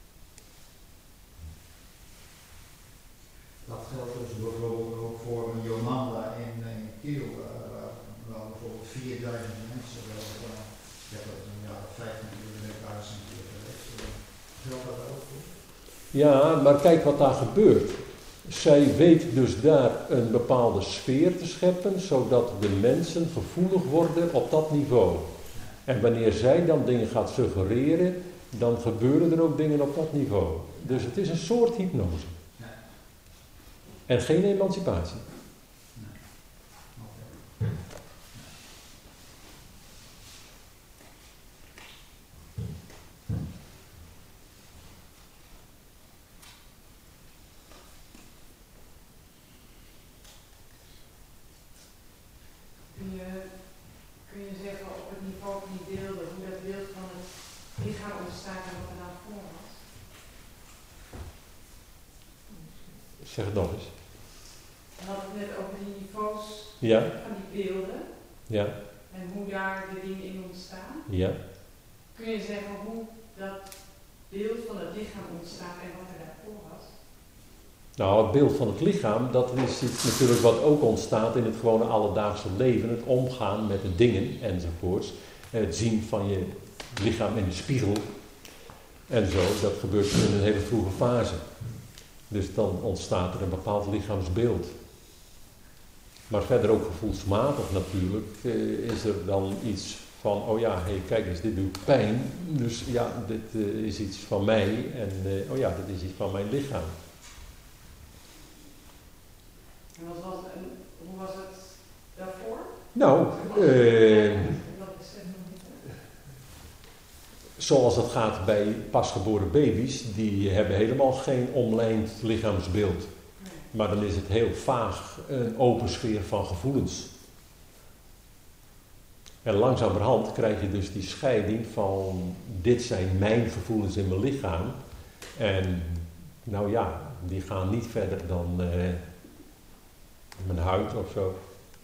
Dat geldt dus bijvoorbeeld ook voor een Jomanda in, in Kiel, uh, waar bijvoorbeeld vierduizend mensen, uh, ik heb dat een jaar of vijfentwintig duizend keer geweest. Geldt dat ook voor? Ja, maar kijk wat daar gebeurt. Zij weet dus daar een bepaalde sfeer te scheppen, zodat de mensen gevoelig worden op dat niveau. En wanneer zij dan dingen gaat suggereren, dan gebeuren er ook dingen op dat niveau. Dus het is een soort hypnose. En geen emancipatie. Kun je, kun je zeggen op het niveau van die beelden, hoe dat beeld van het lichaam ontstaat en wat er dan voor was? Zeg het nog eens. We hadden het net over die niveaus Ja. van die beelden Ja. en hoe daar de dingen in ontstaan. Ja. Kun je zeggen hoe dat beeld van het lichaam ontstaat en wat er daarvoor was? Nou, het beeld van het lichaam, dat is iets natuurlijk wat ook ontstaat in het gewone alledaagse leven. Het omgaan met de dingen enzovoorts. En het zien van je lichaam in de spiegel. En zo, dat gebeurt in een hele vroege fase. Dus dan ontstaat er een bepaald lichaamsbeeld. Maar verder ook gevoelsmatig natuurlijk eh, is er dan iets van, oh ja, hey, kijk eens, dit doet pijn. Dus ja, dit uh, is iets van mij en uh, oh ja, dit is iets van mijn lichaam. En wat was, en hoe was het daarvoor? Nou, uh, Dat is het nog niet. zoals het gaat bij pasgeboren baby's, die hebben helemaal geen omlijnd lichaamsbeeld. Nee. Maar dan is het heel vaag een open sfeer van gevoelens. En langzamerhand krijg je dus die scheiding van dit zijn mijn gevoelens in mijn lichaam. En nou ja, die gaan niet verder dan uh, mijn huid of zo.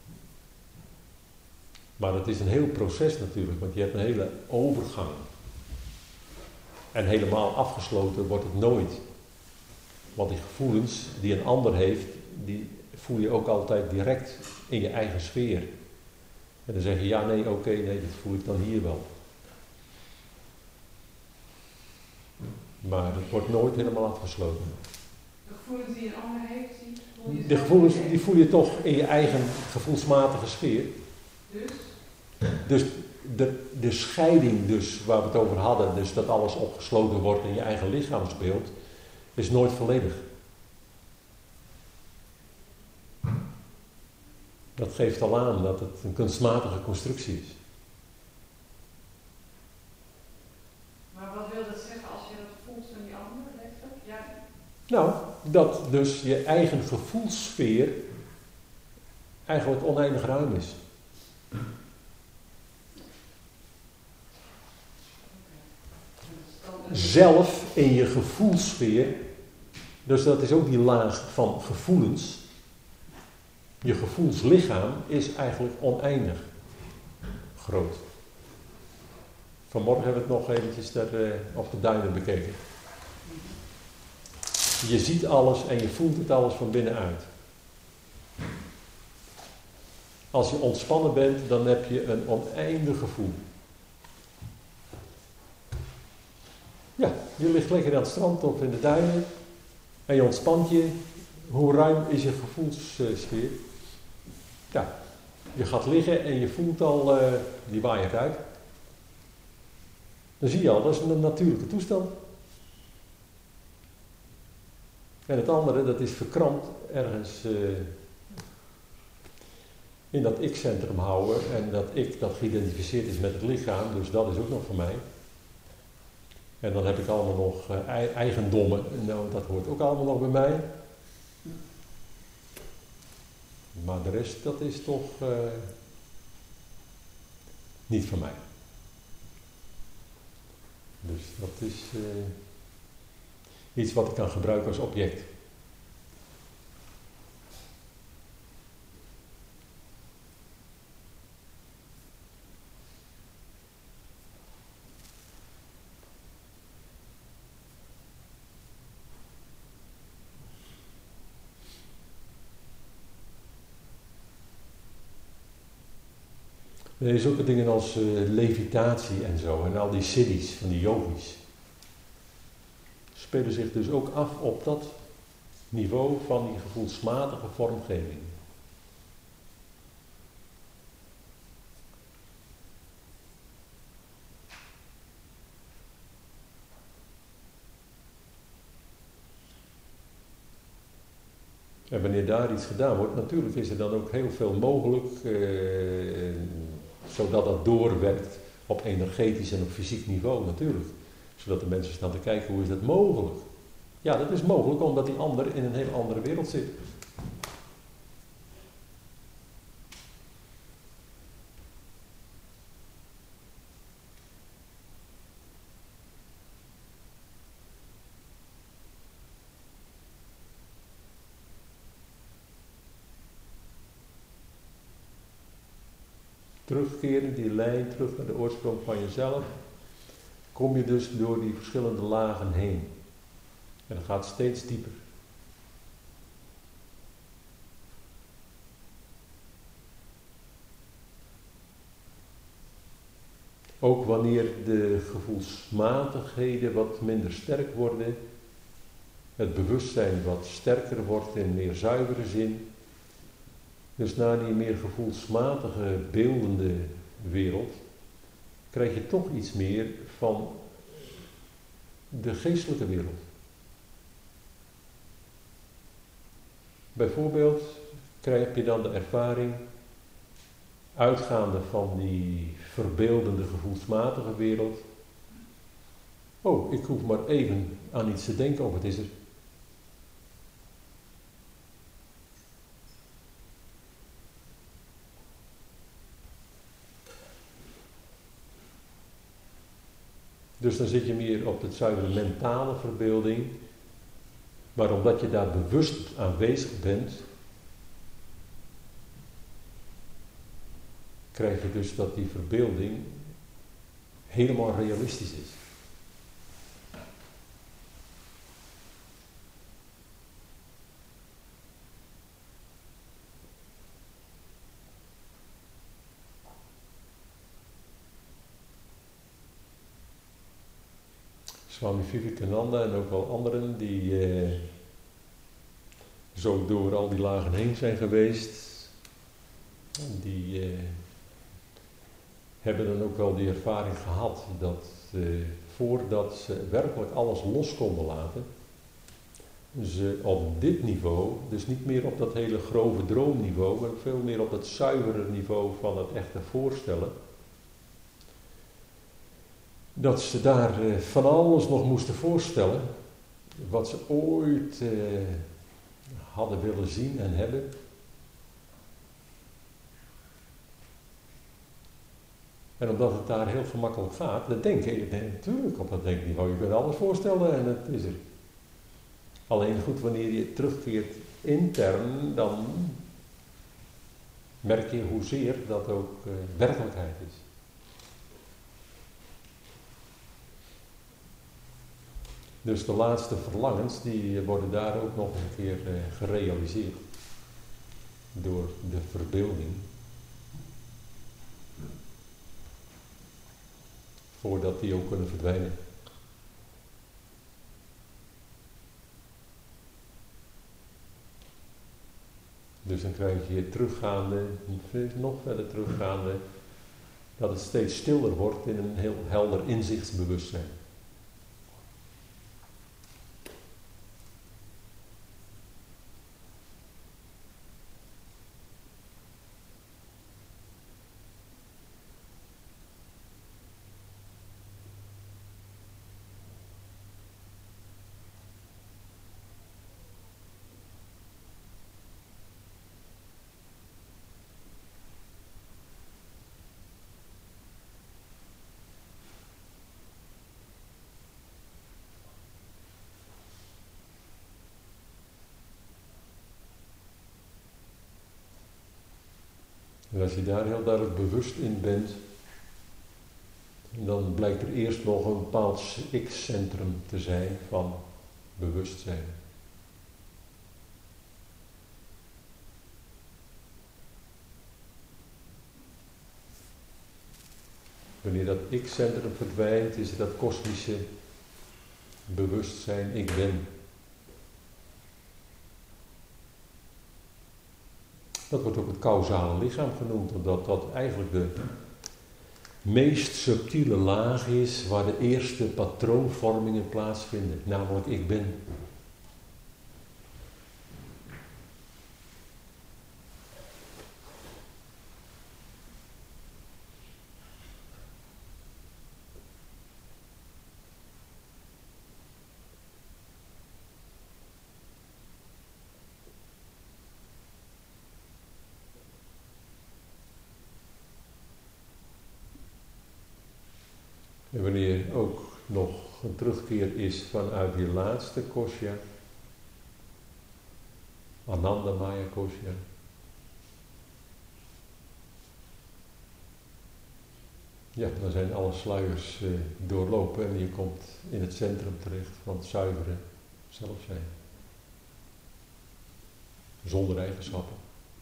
Maar het is een heel proces natuurlijk, want je hebt een hele overgang. En helemaal afgesloten wordt het nooit. Want die gevoelens die een ander heeft, die voel je ook altijd direct in je eigen sfeer. En dan zeg je, ja, nee, oké, okay, nee, dat voel ik dan hier wel. Maar het wordt nooit helemaal afgesloten. De gevoelens die een ander heeft, die voel je De gevoelens, die voel je toch in je eigen gevoelsmatige sfeer. Dus? Dus de, de scheiding dus, waar we het over hadden, dus dat alles opgesloten wordt in je eigen lichaamsbeeld, is nooit volledig. Dat geeft al aan dat het een kunstmatige constructie is. Maar wat wil dat zeggen als je dat voelt van die ander? Ja. Nou, dat dus je eigen gevoelssfeer eigenlijk oneindig ruim is. Zelf in je gevoelssfeer, dus dat is ook die laag van gevoelens. Je gevoelslichaam is eigenlijk oneindig groot. Vanmorgen hebben we het nog eventjes daar, uh, op de duinen bekeken. Je ziet alles en je voelt het alles van binnenuit. Als je ontspannen bent, dan heb je een oneindig gevoel. Ja, je ligt lekker aan het strand of in de duinen en je ontspant je. Hoe ruim is je gevoelssfeer? Ja, je gaat liggen en je voelt al uh, die waaier uit. Dan zie je al, dat is een natuurlijke toestand. En het andere, dat is verkrampt ergens uh, in dat ik-centrum houden. En dat ik dat geïdentificeerd is met het lichaam, dus dat is ook nog van mij. En dan heb ik allemaal nog uh, eigendommen, nou dat hoort ook allemaal nog bij mij. Maar de rest, dat is toch uh, niet van mij. Dus dat is uh, iets wat ik kan gebruiken als object. Nee, zulke dingen als uh, levitatie en zo, en al die siddhis van die yogis, spelen zich dus ook af op dat niveau van die gevoelsmatige vormgeving. En wanneer daar iets gedaan wordt, natuurlijk is er dan ook heel veel mogelijk, eh, zodat dat doorwerkt op energetisch en op fysiek niveau natuurlijk. Zodat de mensen staan te kijken, hoe is dat mogelijk? Ja, dat is mogelijk omdat die ander in een heel andere wereld zit. Terugkeren, die lijn, terug naar de oorsprong van jezelf, kom je dus door die verschillende lagen heen. En dat gaat steeds dieper. Ook wanneer de gevoelsmatigheden wat minder sterk worden, het bewustzijn wat sterker wordt in meer zuivere zin, dus na die meer gevoelsmatige, beeldende wereld, krijg je toch iets meer van de geestelijke wereld. Bijvoorbeeld krijg je dan de ervaring, uitgaande van die verbeeldende, gevoelsmatige wereld. Oh, ik hoef maar even aan iets te denken, of het is er. Dus dan zit je meer op het zuivere mentale verbeelding. Maar omdat je daar bewust aanwezig bent, krijg je dus dat die verbeelding helemaal realistisch is. Swami Vivekananda en ook wel anderen die eh, zo door al die lagen heen zijn geweest, die eh, hebben dan ook wel die ervaring gehad dat eh, voordat ze werkelijk alles los konden laten, ze op dit niveau, dus niet meer op dat hele grove droomniveau, maar veel meer op het zuivere niveau van het echte voorstellen, dat ze daar uh, van alles nog moesten voorstellen, wat ze ooit uh, hadden willen zien en hebben. En omdat het daar heel gemakkelijk gaat, dan denk je, nee, natuurlijk op dat denkniveau, je kunt alles voorstellen en het is er. Alleen goed, wanneer je terugkeert intern, dan merk je hoezeer dat ook uh, werkelijkheid is. Dus de laatste verlangens, die worden daar ook nog een keer uh, gerealiseerd. Door de verbeelding. Voordat die ook kunnen verdwijnen. Dus dan krijg je teruggaande, nog verder teruggaande, dat het steeds stiller wordt in een heel helder inzichtsbewustzijn. En als je daar heel duidelijk bewust in bent, dan blijkt er eerst nog een bepaald ik-centrum te zijn van bewustzijn. Wanneer dat ik-centrum verdwijnt, is het dat kosmische bewustzijn, ik ben. Dat wordt ook het causale lichaam genoemd, omdat dat eigenlijk de meest subtiele laag is waar de eerste patroonvormingen plaatsvinden, namelijk ik ben. En wanneer ook nog een terugkeer is vanuit die laatste kosja, Ananda Maya kosja, ja, dan zijn alle sluiers uh, doorlopen en je komt in het centrum terecht van het zuivere zelfzijn. Zonder eigenschappen.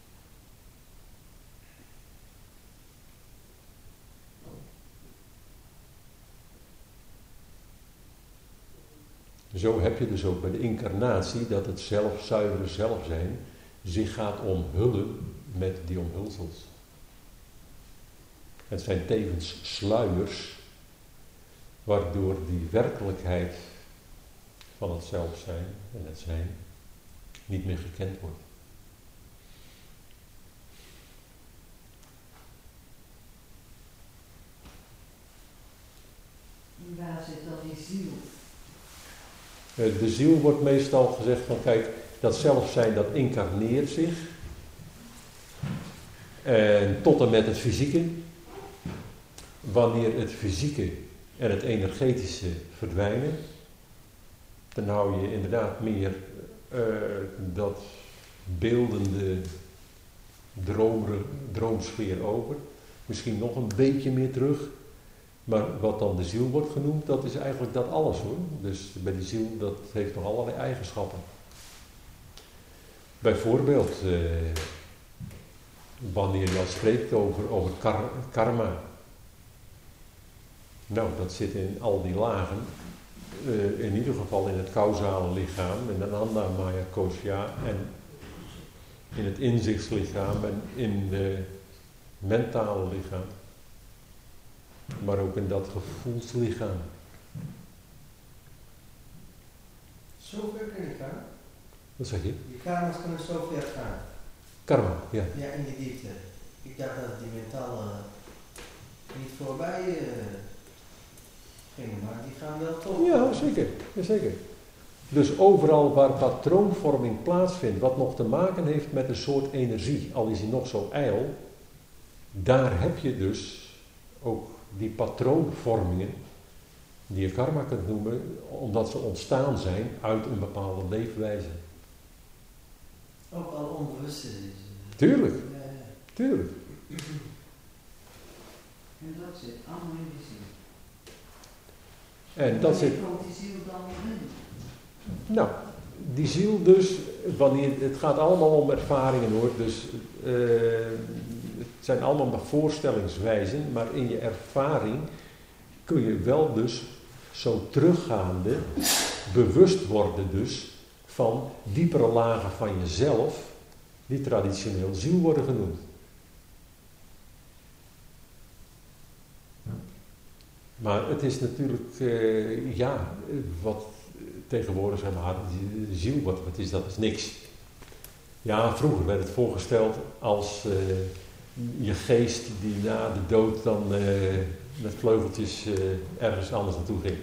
Zo heb je dus ook bij de incarnatie dat het zelf, zuivere zelfzijn zich gaat omhullen met die omhulsels. Het zijn tevens sluiers waardoor die werkelijkheid van het zelfzijn en het zijn niet meer gekend wordt. Waar zit dan die ziel? De ziel wordt meestal gezegd van kijk, dat zelfzijn dat incarneert zich. En tot en met het fysieke. Wanneer het fysieke en het energetische verdwijnen, dan hou je inderdaad meer uh, dat beeldende droom, droomsfeer over. Misschien nog een beetje meer terug. Maar wat dan de ziel wordt genoemd, dat is eigenlijk dat alles hoor. Dus bij die ziel, dat heeft nog allerlei eigenschappen. Bijvoorbeeld, eh, wanneer je al spreekt over, over kar, karma. Nou, dat zit in al die lagen. Uh, in ieder geval in het causale lichaam, in de Ananda Maya kosja en in het inzichtslichaam en in het mentale lichaam. Maar ook in dat gevoelslichaam. Zo ver kan je gaan? Wat zeg je? Je karma's kunnen zo ver gaan. Karma, ja. Ja, in die diepte. Ik dacht dat die mentale niet voorbij uh, gingen, maar die gaan wel toch. Ja, zeker. Ja, zeker. Dus overal waar patroonvorming plaatsvindt, wat nog te maken heeft met een soort energie, al is die nog zo ijl, daar heb je dus ook die patroonvormingen, die je karma kunt noemen, omdat ze ontstaan zijn uit een bepaalde leefwijze. Ook al onbewust is. Tuurlijk, Ja, ja. tuurlijk. En dat zit allemaal in die ziel. En dat zit... Wanneer komt die ziel dan in? Nou, die ziel dus, wanneer, het gaat allemaal om ervaringen hoor, dus uh, het zijn allemaal maar voorstellingswijzen, maar in je ervaring kun je wel dus zo teruggaande bewust worden dus van diepere lagen van jezelf, die traditioneel ziel worden genoemd. Maar het is natuurlijk, uh, ja, wat tegenwoordig zeg maar, de ziel, wat, wat is dat? Dat is niks. Ja, vroeger werd het voorgesteld als uh, je geest die na de dood dan uh, met vleugeltjes uh, ergens anders naartoe ging.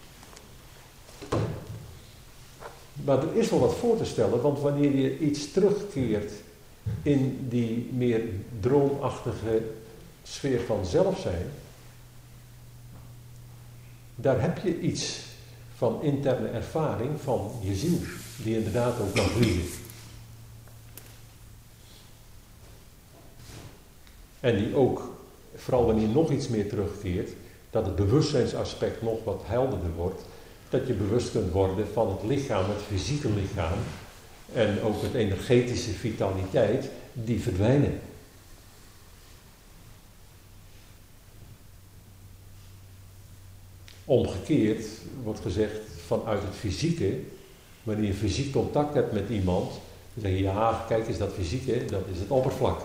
Maar er is wel wat voor te stellen, want wanneer je iets terugkeert in die meer droomachtige sfeer van zelfzijn, daar heb je iets van interne ervaring van je ziel, die inderdaad ook kan vliegen. En die ook, vooral wanneer je nog iets meer terugkeert, dat het bewustzijnsaspect nog wat helderder wordt, dat je bewust kunt worden van het lichaam, het fysieke lichaam, en ook het energetische vitaliteit, die verdwijnen. Omgekeerd wordt gezegd vanuit het fysieke, wanneer je fysiek contact hebt met iemand, dan zeg je, ja, kijk eens, dat fysieke, dat is het oppervlak.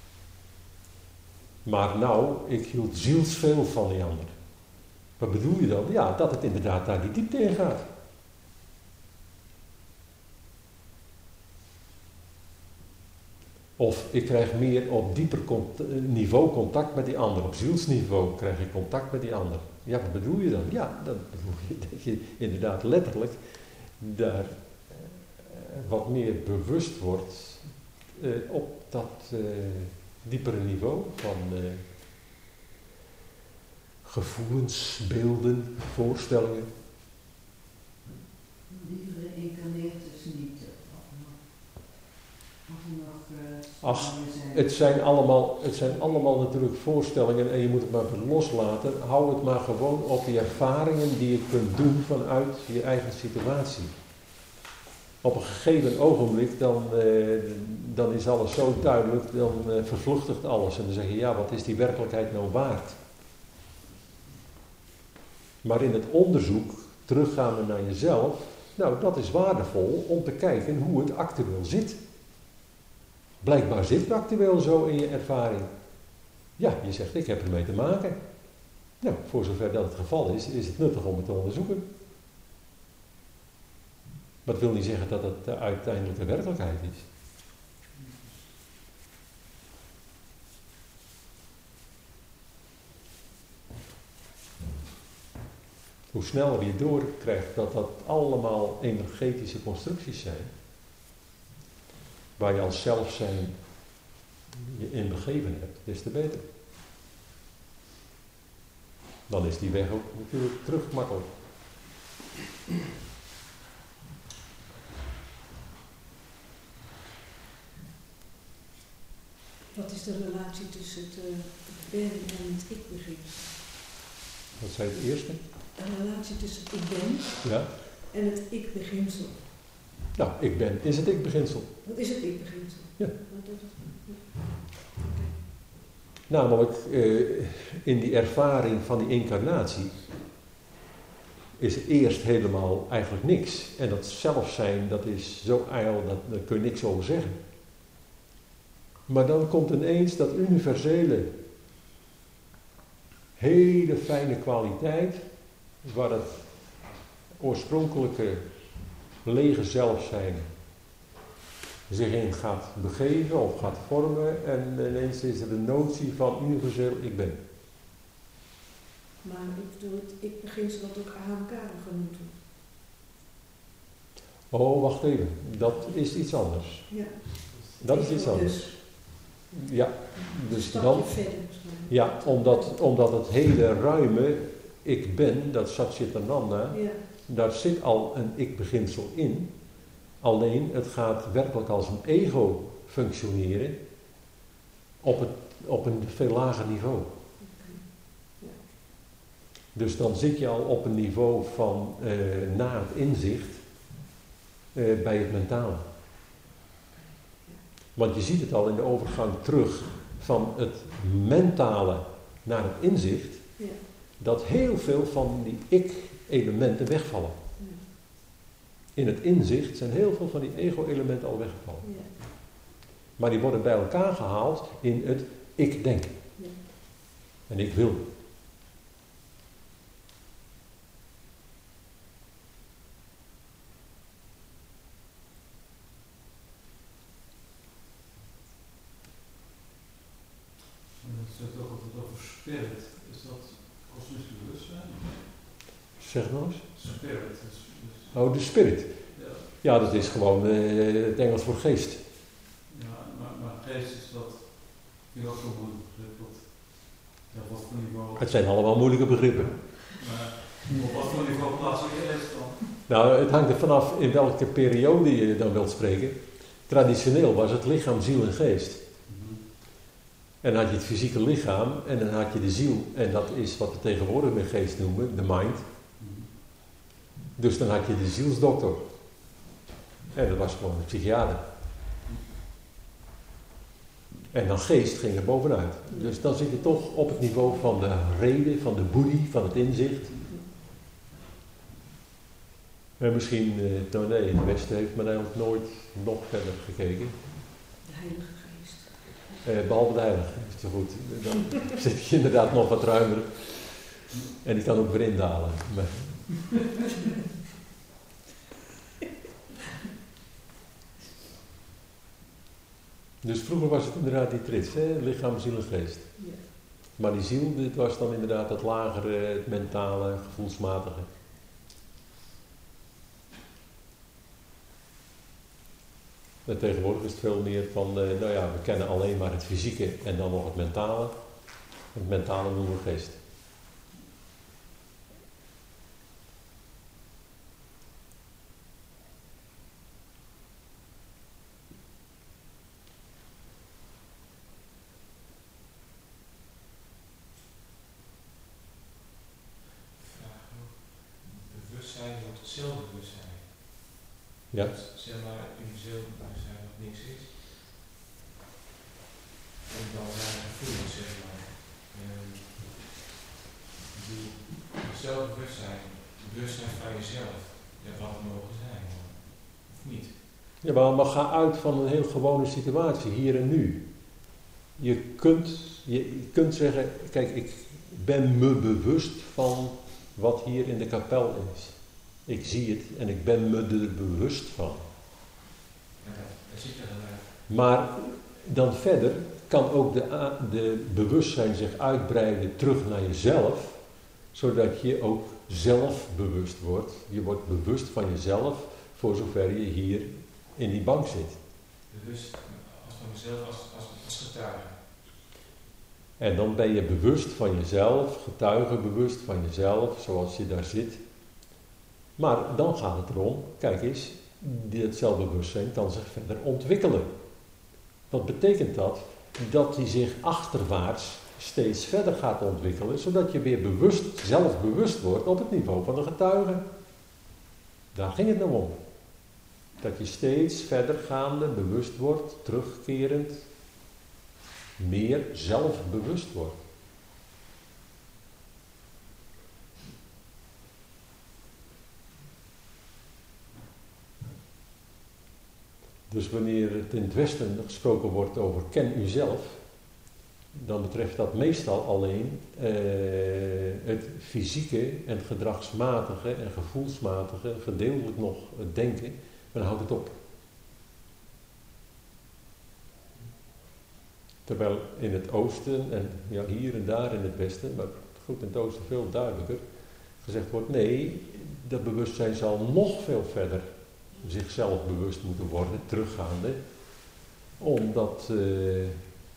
Maar nou, ik hield zielsveel van die ander. Wat bedoel je dan? Ja, dat het inderdaad daar die diepte in gaat. Of ik krijg meer op dieper cont- niveau contact met die ander. Op zielsniveau krijg ik contact met die ander. Ja, wat bedoel je dan? Ja, dan bedoel je dat je inderdaad letterlijk daar wat meer bewust wordt uh, op dat uh, diepere niveau van uh, gevoelens, beelden, voorstellingen. Die geïncarneerd is niet. Of er nog uh, Ach, het zijn, allemaal, het zijn allemaal natuurlijk voorstellingen en je moet het maar loslaten. Hou het maar gewoon op die ervaringen die je kunt doen vanuit je eigen situatie. Op een gegeven ogenblik, dan, eh, dan is alles zo duidelijk, dan eh, vervluchtigt alles. En dan zeg je, ja, wat is die werkelijkheid nou waard? Maar in het onderzoek, teruggaande naar jezelf, nou, dat is waardevol om te kijken hoe het actueel zit. Blijkbaar zit het actueel zo in je ervaring. Ja, je zegt, ik heb ermee te maken. Nou, voor zover dat het geval is, is het nuttig om het te onderzoeken. Maar dat wil niet zeggen dat het de uiteindelijke werkelijkheid is. Hoe sneller je doorkrijgt dat dat allemaal energetische constructies zijn, waar je als zelfzijn je in begeven hebt, des te beter. Dan is die weg ook natuurlijk terug makkelijk. Wat is de relatie tussen het uh, ben en het ik-begin? Wat zei het eerste? De relatie tussen het ik ben Ja. en het ik-beginsel. Nou, ik ben is het ik-beginsel. Wat is het ik-beginsel? Ja. Wat is het? Ja. Namelijk, uh, in die ervaring van die incarnatie is eerst helemaal eigenlijk niks. En dat zelfzijn, dat is zo ijl, dat, daar kun je niks over zeggen. Maar dan komt ineens dat universele, hele fijne kwaliteit, waar het oorspronkelijke lege zelfzijn zich in gaat begeven of gaat vormen en ineens is er de notie van universeel ik ben. Maar ik bedoel, het ik-beginsel wat ook Ahamkara genoemd wordt. Oh, wacht even. Dat is iets anders. Ja. Dat is iets anders. Dus, Ja, dus stapje dan... verder misschien. Ja, omdat, omdat het hele ruime ik ben, dat Satchitananda, Ja. daar zit al een ik-beginsel in. Alleen, het gaat werkelijk als een ego functioneren op, het, op een veel lager niveau. Okay. Ja. Dus dan zit je al op een niveau van uh, na het inzicht uh, bij het mentale. Want je ziet het al in de overgang terug van het mentale naar het inzicht, Ja. dat heel veel van die ik-elementen wegvallen. Ja. In het inzicht zijn heel veel van die ego-elementen al weggevallen. Ja. Maar die worden bij elkaar gehaald in het ik-denken. Ja. En ik wil. Het zit ook altijd over spirit. Is dat kosmisch bewustzijn? Zeg nou eens. Spirit. Dus, dus, Oh, de spirit. ja, Ja, dat is gewoon uh, het Engels voor geest. ja maar, maar geest is dat heel ook zo moeilijk begrip. Wat, ja, wat voor niveau. Het zijn allemaal moeilijke begrippen. Maar op wat voor niveau plaatsen we geest dan? Nou, het hangt er vanaf in welke periode je dan wilt spreken. Traditioneel was het lichaam, ziel en geest. Mm-hmm. En dan had je het fysieke lichaam en dan had je de ziel. En dat is wat we tegenwoordig met geest noemen, de mind. Mm-hmm. Dus dan had je de zielsdokter. En dat was gewoon een psychiater. En dan geest ging er bovenuit. Dus dan zit je toch op het niveau van de reden, van de boeddhi, van het inzicht. En misschien, uh, nou nee, in het Westen heeft men eigenlijk nooit nog verder gekeken. De Heilige Geest. Uh, behalve de Heilige Geest, zo goed. Dan zit je inderdaad nog wat ruimer. En die kan ook weer indalen. Maar... Dus vroeger was het inderdaad die trits, hè? Lichaam, ziel en geest. Ja. Maar die ziel, dit was dan inderdaad het lagere, het mentale, gevoelsmatige. En tegenwoordig is het veel meer van, uh, nou ja, we kennen alleen maar het fysieke en dan nog het mentale. Het mentale noemen we geest. Bewustzijn wordt het zelfbewustzijn. Ja. Dus, zeg maar, universeel bewustzijn wat niks is. En dan zijn gevoelens, zeg maar. Um, die zelfbewustzijn, bewustzijn van jezelf, ja, wat het mogen zijn, of niet? Ja, maar ga uit van een heel gewone situatie, hier en nu. Je kunt, je, je kunt zeggen, kijk, ik ben me bewust van wat hier in de kapel is. Ik zie het en ik ben me er bewust van. Ja, dat zit er dan uit. Maar dan verder kan ook de, de bewustzijn zich uitbreiden terug naar jezelf, zodat je ook zelfbewust wordt. Je wordt bewust van jezelf voor zover je hier in die bank zit. Bewust als van mezelf, als, als, als getuige. En dan ben je bewust van jezelf, getuige bewust van jezelf, zoals je daar zit. Maar dan gaat het erom, kijk eens, dit zelfbewustzijn kan zich verder ontwikkelen. Wat betekent dat? Dat die zich achterwaarts steeds verder gaat ontwikkelen, zodat je weer bewust, zelfbewust wordt op het niveau van de getuige. Daar ging het nou om. Dat je steeds verdergaande bewust wordt, terugkerend, meer zelfbewust wordt. Dus wanneer het in het Westen gesproken wordt over ken uzelf, dan betreft dat meestal alleen eh, het fysieke en gedragsmatige en gevoelsmatige, gedeeltelijk nog het denken, maar dan houdt het op. Terwijl in het oosten en ja, hier en daar in het westen, maar goed in het oosten veel duidelijker, gezegd wordt nee, dat bewustzijn zal nog veel verder zichzelf bewust moeten worden, teruggaande, omdat uh,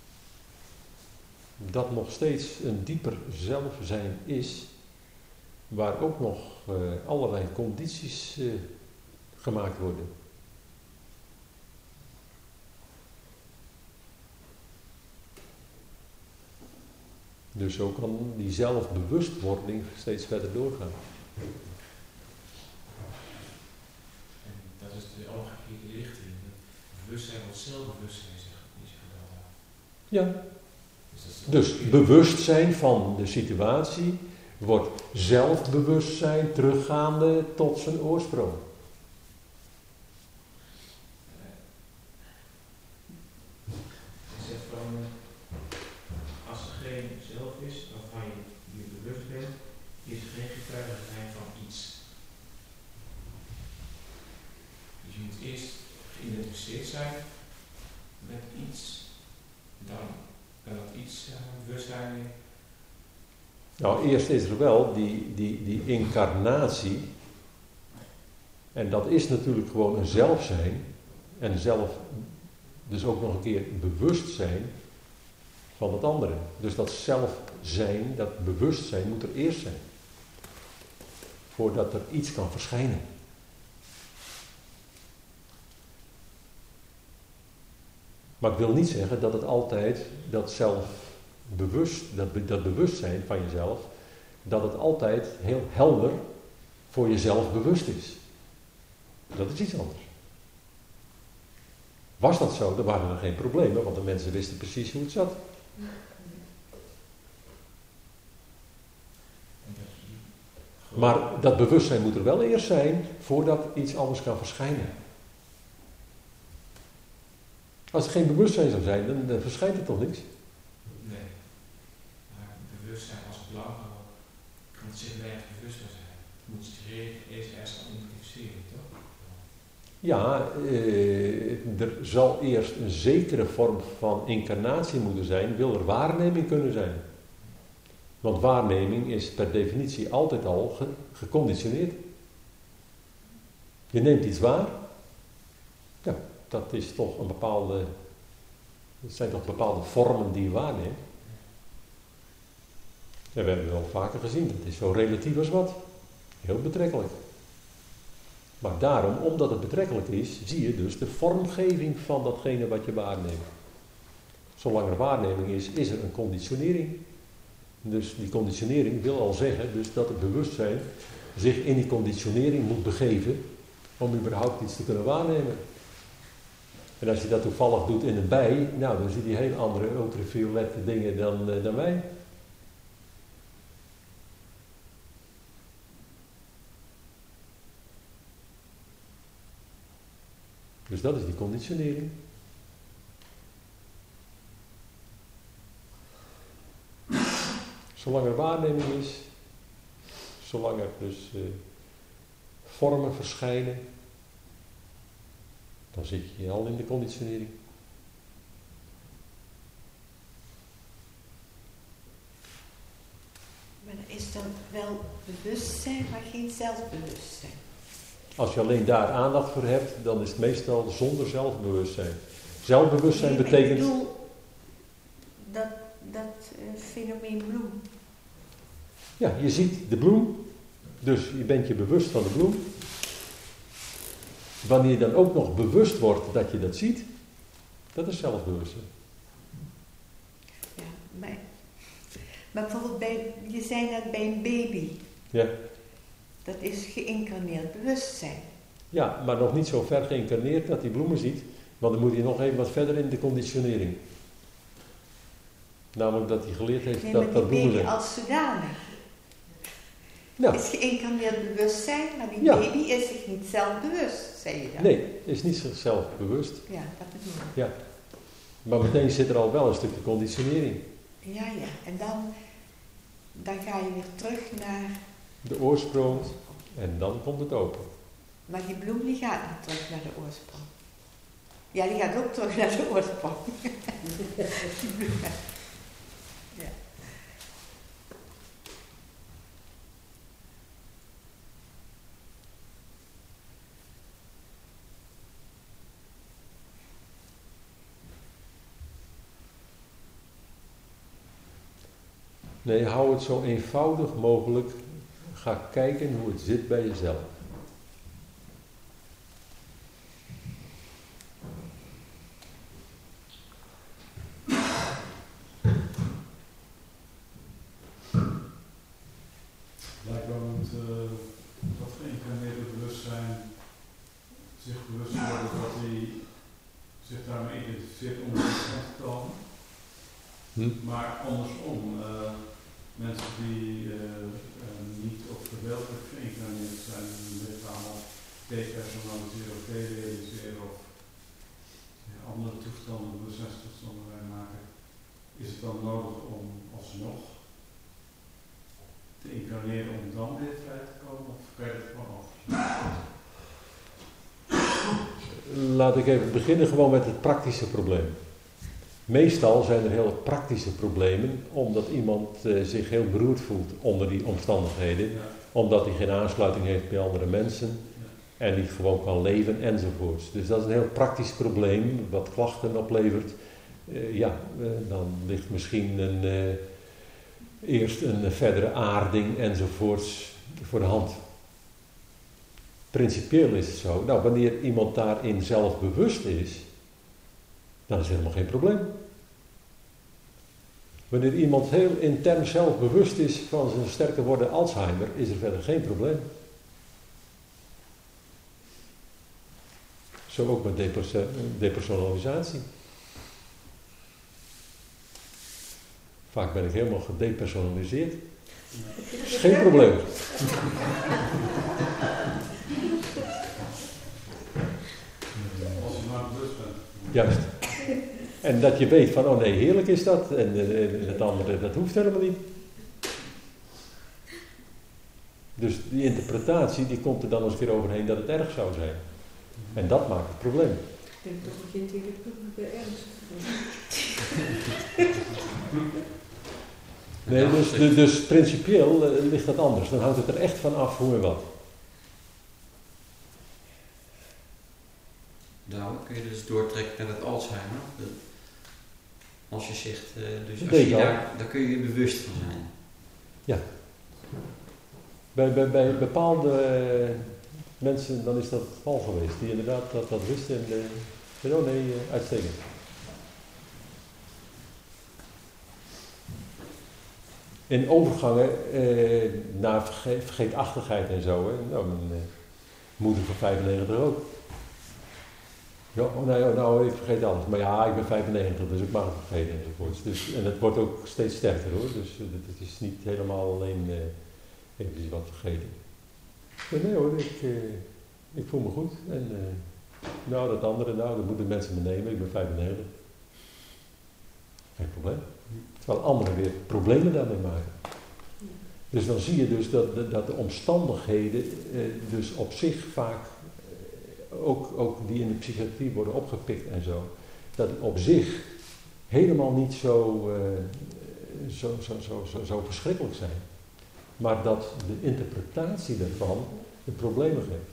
dat nog steeds een dieper zelfzijn is, waar ook nog uh, allerlei condities uh, gemaakt worden. Dus zo kan die zelfbewustwording steeds verder doorgaan. En dat is de omgekeerde richting. Bewustzijn wordt zelfbewustzijn, zegt je. Ja. Dus, dus bewustzijn van de situatie wordt zelfbewustzijn teruggaande tot zijn oorsprong. Je zegt van, als er geen zelf is, waarvan je je bewust bent, is er geen getuige zijn van iets. Dus je moet eerst geïdentificeerd zijn met iets, dan kan dat iets uh, bewustzijn. Nou, eerst is er wel die, die, die incarnatie. En dat is natuurlijk gewoon een zelfzijn. En zelf dus ook nog een keer bewustzijn van het andere. Dus dat zelfzijn, dat bewustzijn moet er eerst zijn. Voordat er iets kan verschijnen. Maar ik wil niet zeggen dat het altijd dat zelfbewust, dat, be, dat bewustzijn van jezelf, dat het altijd heel helder voor jezelf bewust is. Dat is iets anders. Was dat zo, dan waren er geen problemen, want de mensen wisten precies hoe het zat. En dat je Maar dat bewustzijn moet er wel eerst zijn voordat iets anders kan verschijnen. Als er geen bewustzijn zou zijn, dan, dan verschijnt er toch niks? Nee. Maar bewustzijn als belangrijk moet zich weinig bewust van zijn. Het moet zich eerst eerst gaan identificeren, toch? Ja, eh, er zal eerst een zekere vorm van incarnatie moeten zijn, wil er waarneming kunnen zijn. Want waarneming is per definitie altijd al ge- geconditioneerd. Je neemt iets waar, ja, dat is toch een bepaalde, dat zijn toch bepaalde vormen die je waarneemt. En we hebben wel vaker gezien, het is zo relatief als wat. Heel betrekkelijk. Maar daarom, omdat het betrekkelijk is, zie je dus de vormgeving van datgene wat je waarneemt. Zolang er waarneming is, is er een conditionering. Dus die conditionering wil al zeggen dus dat het bewustzijn zich in die conditionering moet begeven om überhaupt iets te kunnen waarnemen. En als je dat toevallig doet in een bij, nou dan zie je heel andere ultraviolette dingen dan, uh, dan wij. Dus dat is die conditionering. Zolang er waarneming is, zolang er dus uh, vormen verschijnen, dan zit je al in de conditionering. Maar er is dan wel bewustzijn, maar geen zelfbewustzijn. Als je alleen daar aandacht voor hebt, dan is het meestal zonder zelfbewustzijn. Zelfbewustzijn Nee, betekent... Ik bedoel, dat, dat uh, fenomeen bloem. Ja, je ziet de bloem, dus je bent je bewust van de bloem. Wanneer je dan ook nog bewust wordt dat je dat ziet, dat is zelfbewustzijn. Ja, maar, maar bijvoorbeeld, bij, je zei net bij een baby. Ja. Dat is geïncarneerd bewustzijn. Ja, maar nog niet zo ver geïncarneerd dat hij bloemen ziet, want dan moet hij nog even wat verder in de conditionering. Namelijk dat hij geleerd heeft Nee, dat maar dat die bloemen baby zijn. als zodanig. Ja. Is geïncarneerd bewustzijn, maar die Ja. baby is zich niet zelf bewust, zei je dan. Nee, is niet zichzelf bewust. Ja, dat bedoel ik. Ja. Maar meteen zit er al wel een stukje conditionering. Ja, ja. En dan, dan ga je weer terug naar... De oorsprong en dan komt het open. Maar die bloem die gaat niet terug naar de oorsprong. Ja, die gaat ook terug naar de oorsprong. Die bloem. Ja. Nee, hou het zo eenvoudig mogelijk. Ga kijken hoe het zit bij jezelf. Lijkt wel dat, uh, dat geïncarneerde bewustzijn zich bewust wordt dat hij zich daarmee identificeert om er te komen. Hm? Maar andersom, uh, mensen die uh, uh, niet of gedeeltelijk geïncarneerd zijn in hun lichaam of depersonaliseren of derealiseren of ja, andere toestanden, bewustzijnstoestanden maken, is het dan nodig om alsnog te incarneren om dan weer vrij te komen of kan je het gewoon af? Laat ik even beginnen gewoon met het praktische probleem. Meestal zijn er heel praktische problemen, omdat iemand uh, zich heel beroerd voelt onder die omstandigheden. Ja. Omdat hij geen aansluiting heeft bij andere mensen Ja. en niet gewoon kan leven enzovoorts. Dus dat is een heel praktisch probleem wat klachten oplevert. Uh, ja, uh, dan ligt misschien een, uh, eerst een verdere aarding enzovoorts voor de hand. Principieel is het zo, nou wanneer iemand daarin zelf bewust is, dan is het helemaal geen probleem. Wanneer iemand heel intern zelfbewust is van zijn sterker worden Alzheimer, is er verder geen probleem. Zo ook met deperso- depersonalisatie. Vaak ben ik helemaal gedepersonaliseerd. Dat is geen probleem. Als je maar bewust bent. Juist. En dat je weet van, oh nee, heerlijk is dat. En, en, en het andere, dat hoeft helemaal niet. Dus die interpretatie, die komt er dan eens een keer overheen dat het erg zou zijn. En dat maakt het probleem. Ik denk toch begint hier de ernst. Nee, dus, dus, dus principieel uh, ligt dat anders. Dan hangt het er echt van af hoe en wat. Nou, kun je dus doortrekken naar het Alzheimer. Dat, als je zegt, uh, dus Dat als deed je je daar, daar kun je je bewust van zijn. Ja. Bij, bij, bij bepaalde uh, mensen, dan is dat het geval geweest. Die inderdaad dat, dat wisten en uh, oh nee, uh, uitstekend. In overgangen uh, naar verge vergeetachtigheid en zo. Hè. Nou, mijn uh, moeder van vijfennegentig ook. Ja, oh nee, oh, nou, ik vergeet alles. Maar ja, ik ben vijfennegentig, dus ik mag het vergeten enzovoorts. Dus, en het wordt ook steeds sterker hoor. Dus uh, het is niet helemaal alleen uh, even wat vergeten. Maar nee hoor, ik, uh, ik voel me goed. En uh, nou, dat andere, nou, dat moeten mensen me nemen. Ik ben vijfennegentig. Geen probleem. Terwijl anderen weer problemen daarmee maken. Dus dan zie je dus dat de, dat de omstandigheden eh, dus op zich vaak, eh, ook, ook die in de psychiatrie worden opgepikt en zo, dat die op zich helemaal niet zo, eh, zo, zo, zo, zo, zo verschrikkelijk zijn. Maar dat de interpretatie daarvan de problemen geeft.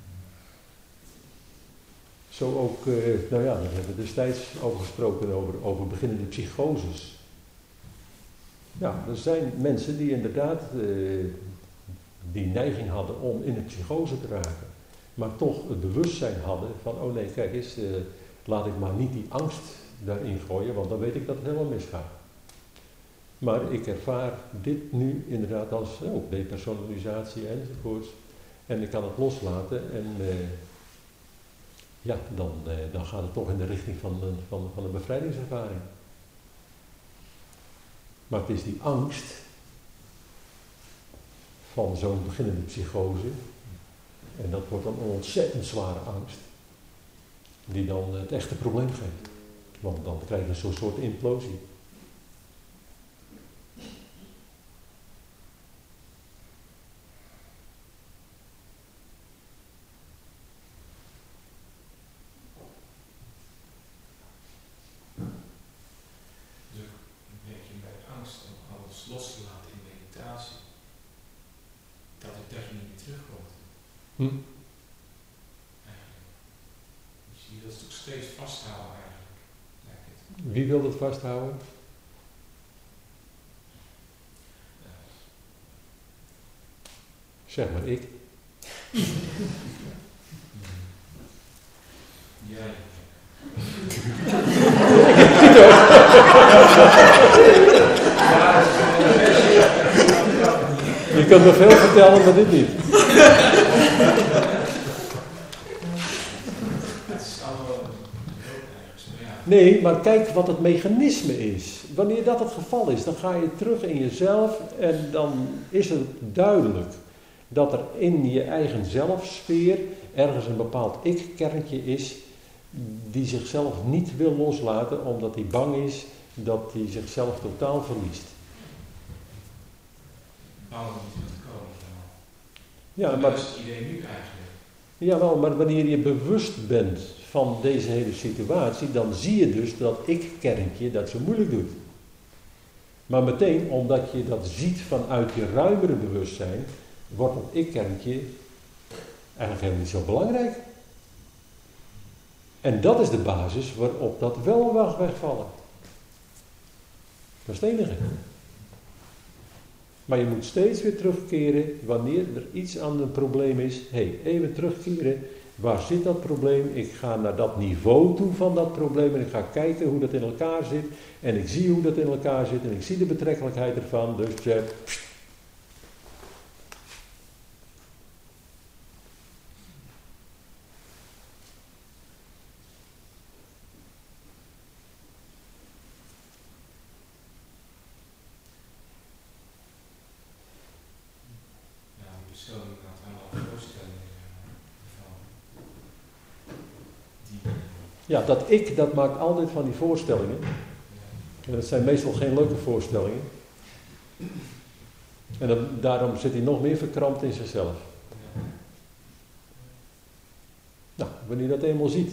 Zo ook, uh, nou ja, daar hebben we destijds over gesproken, over, over beginnende psychoses. Ja, er zijn mensen die inderdaad uh, die neiging hadden om in een psychose te raken. Maar toch het bewustzijn hadden van, oh nee, kijk eens, uh, laat ik maar niet die angst daarin gooien, want dan weet ik dat het helemaal misgaat. Maar ik ervaar dit nu inderdaad als oh, depersonalisatie enzovoorts. En ik kan het loslaten en uh, ja, dan, uh, dan gaat het toch in de richting van, van, van een bevrijdingservaring. Maar het is die angst van zo'n beginnende psychose, en dat wordt dan een ontzettend zware angst, die dan het echte probleem geeft. Want dan krijg je zo'n soort implosie. Los te laten in meditatie, dat het dat je niet meer terugkomt. Hm? Eigenlijk. Dus je wilt het ook steeds vasthouden eigenlijk. Wie wil dat vasthouden? Ja. Zeg maar ik. Jij. Je kunt me veel vertellen, maar dit niet. Nee, maar kijk wat het mechanisme is. Wanneer dat het geval is, dan ga je terug in jezelf en dan is het duidelijk dat er in je eigen zelfsfeer ergens een bepaald ik-kerntje is die zichzelf niet wil loslaten omdat hij bang is dat hij zichzelf totaal verliest. Bang om niet te komen. Ja, maar maar, dat is het idee nu eigenlijk. jawel, maar wanneer je bewust bent van deze hele situatie, dan zie je dus dat ik-kerntje dat zo moeilijk doet. Maar meteen, omdat je dat ziet vanuit je ruimere bewustzijn, wordt dat ik-kerntje eigenlijk helemaal niet zo belangrijk. En dat is de basis waarop dat wel mag wegvallen. Dat is het enige. Maar je moet steeds weer terugkeren wanneer er iets aan een probleem is. Hé, hey, even terugkeren. Waar zit dat probleem? Ik ga naar dat niveau toe van dat probleem en ik ga kijken hoe dat in elkaar zit. En ik zie hoe dat in elkaar zit en ik zie de betrekkelijkheid ervan. Dus uh, pst. Ja, dat ik, dat maakt altijd van die voorstellingen. En dat zijn meestal geen leuke voorstellingen. En dan, daarom zit hij nog meer verkrampt in zichzelf. Nou, wanneer je dat eenmaal ziet,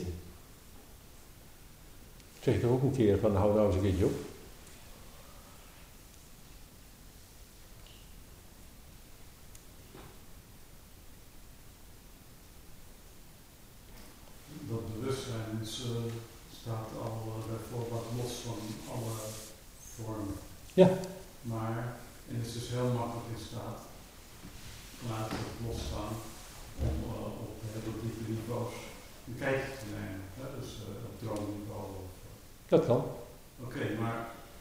zeg je toch ook een keer van, hou nou eens een keertje op. Dat bewustzijn is, uh, staat al uh, bijvoorbeeld los van alle vormen. Ja. Maar, en het is dus heel makkelijk in staat, laat het losstaan om uh, op hele diepe niveaus een kijkje te nemen. Hè? Dus uh, op droomniveau. Of, uh. Dat kan. Oké, okay, maar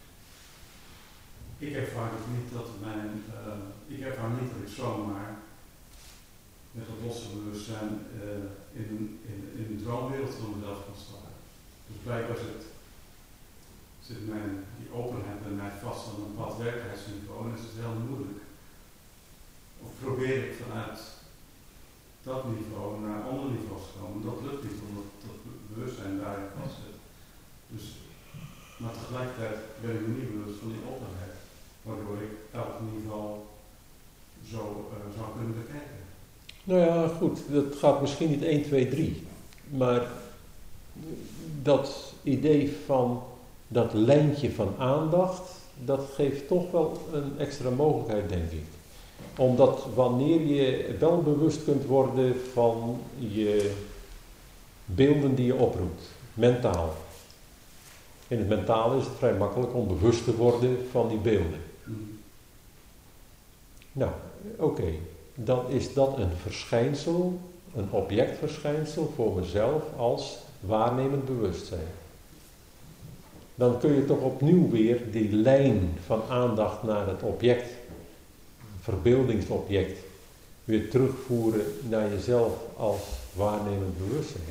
ik ervaar het niet dat mijn, uh, ik ervaar niet dat ik zomaar met het losse bewustzijn uh, in, in, in de droomwereld van mezelf kan staan. Dus blijkbaar zit, zit mijn, die openheid bij mij vast aan een bepaald werkelijkheidsniveau en is het heel moeilijk. Of probeer ik vanuit dat niveau naar andere niveaus te komen. Dat lukt niet omdat dat bewustzijn daarin vast zit. Dus, maar tegelijkertijd ben ik me niet bewust van die openheid, waardoor ik elk niveau zo uh, zou kunnen bekijken. Nou ja, goed, dat gaat misschien niet één, twee, drie. Maar dat idee van dat lijntje van aandacht, dat geeft toch wel een extra mogelijkheid, denk ik. Omdat wanneer je wel bewust kunt worden van je beelden die je oproept, mentaal. In het mentale is het vrij makkelijk om bewust te worden van die beelden. Mm. Nou, oké. Okay. Dan is dat een verschijnsel, een objectverschijnsel voor mezelf als waarnemend bewustzijn. Dan kun je toch opnieuw weer die lijn van aandacht naar het object, verbeeldingsobject, weer terugvoeren naar jezelf als waarnemend bewustzijn.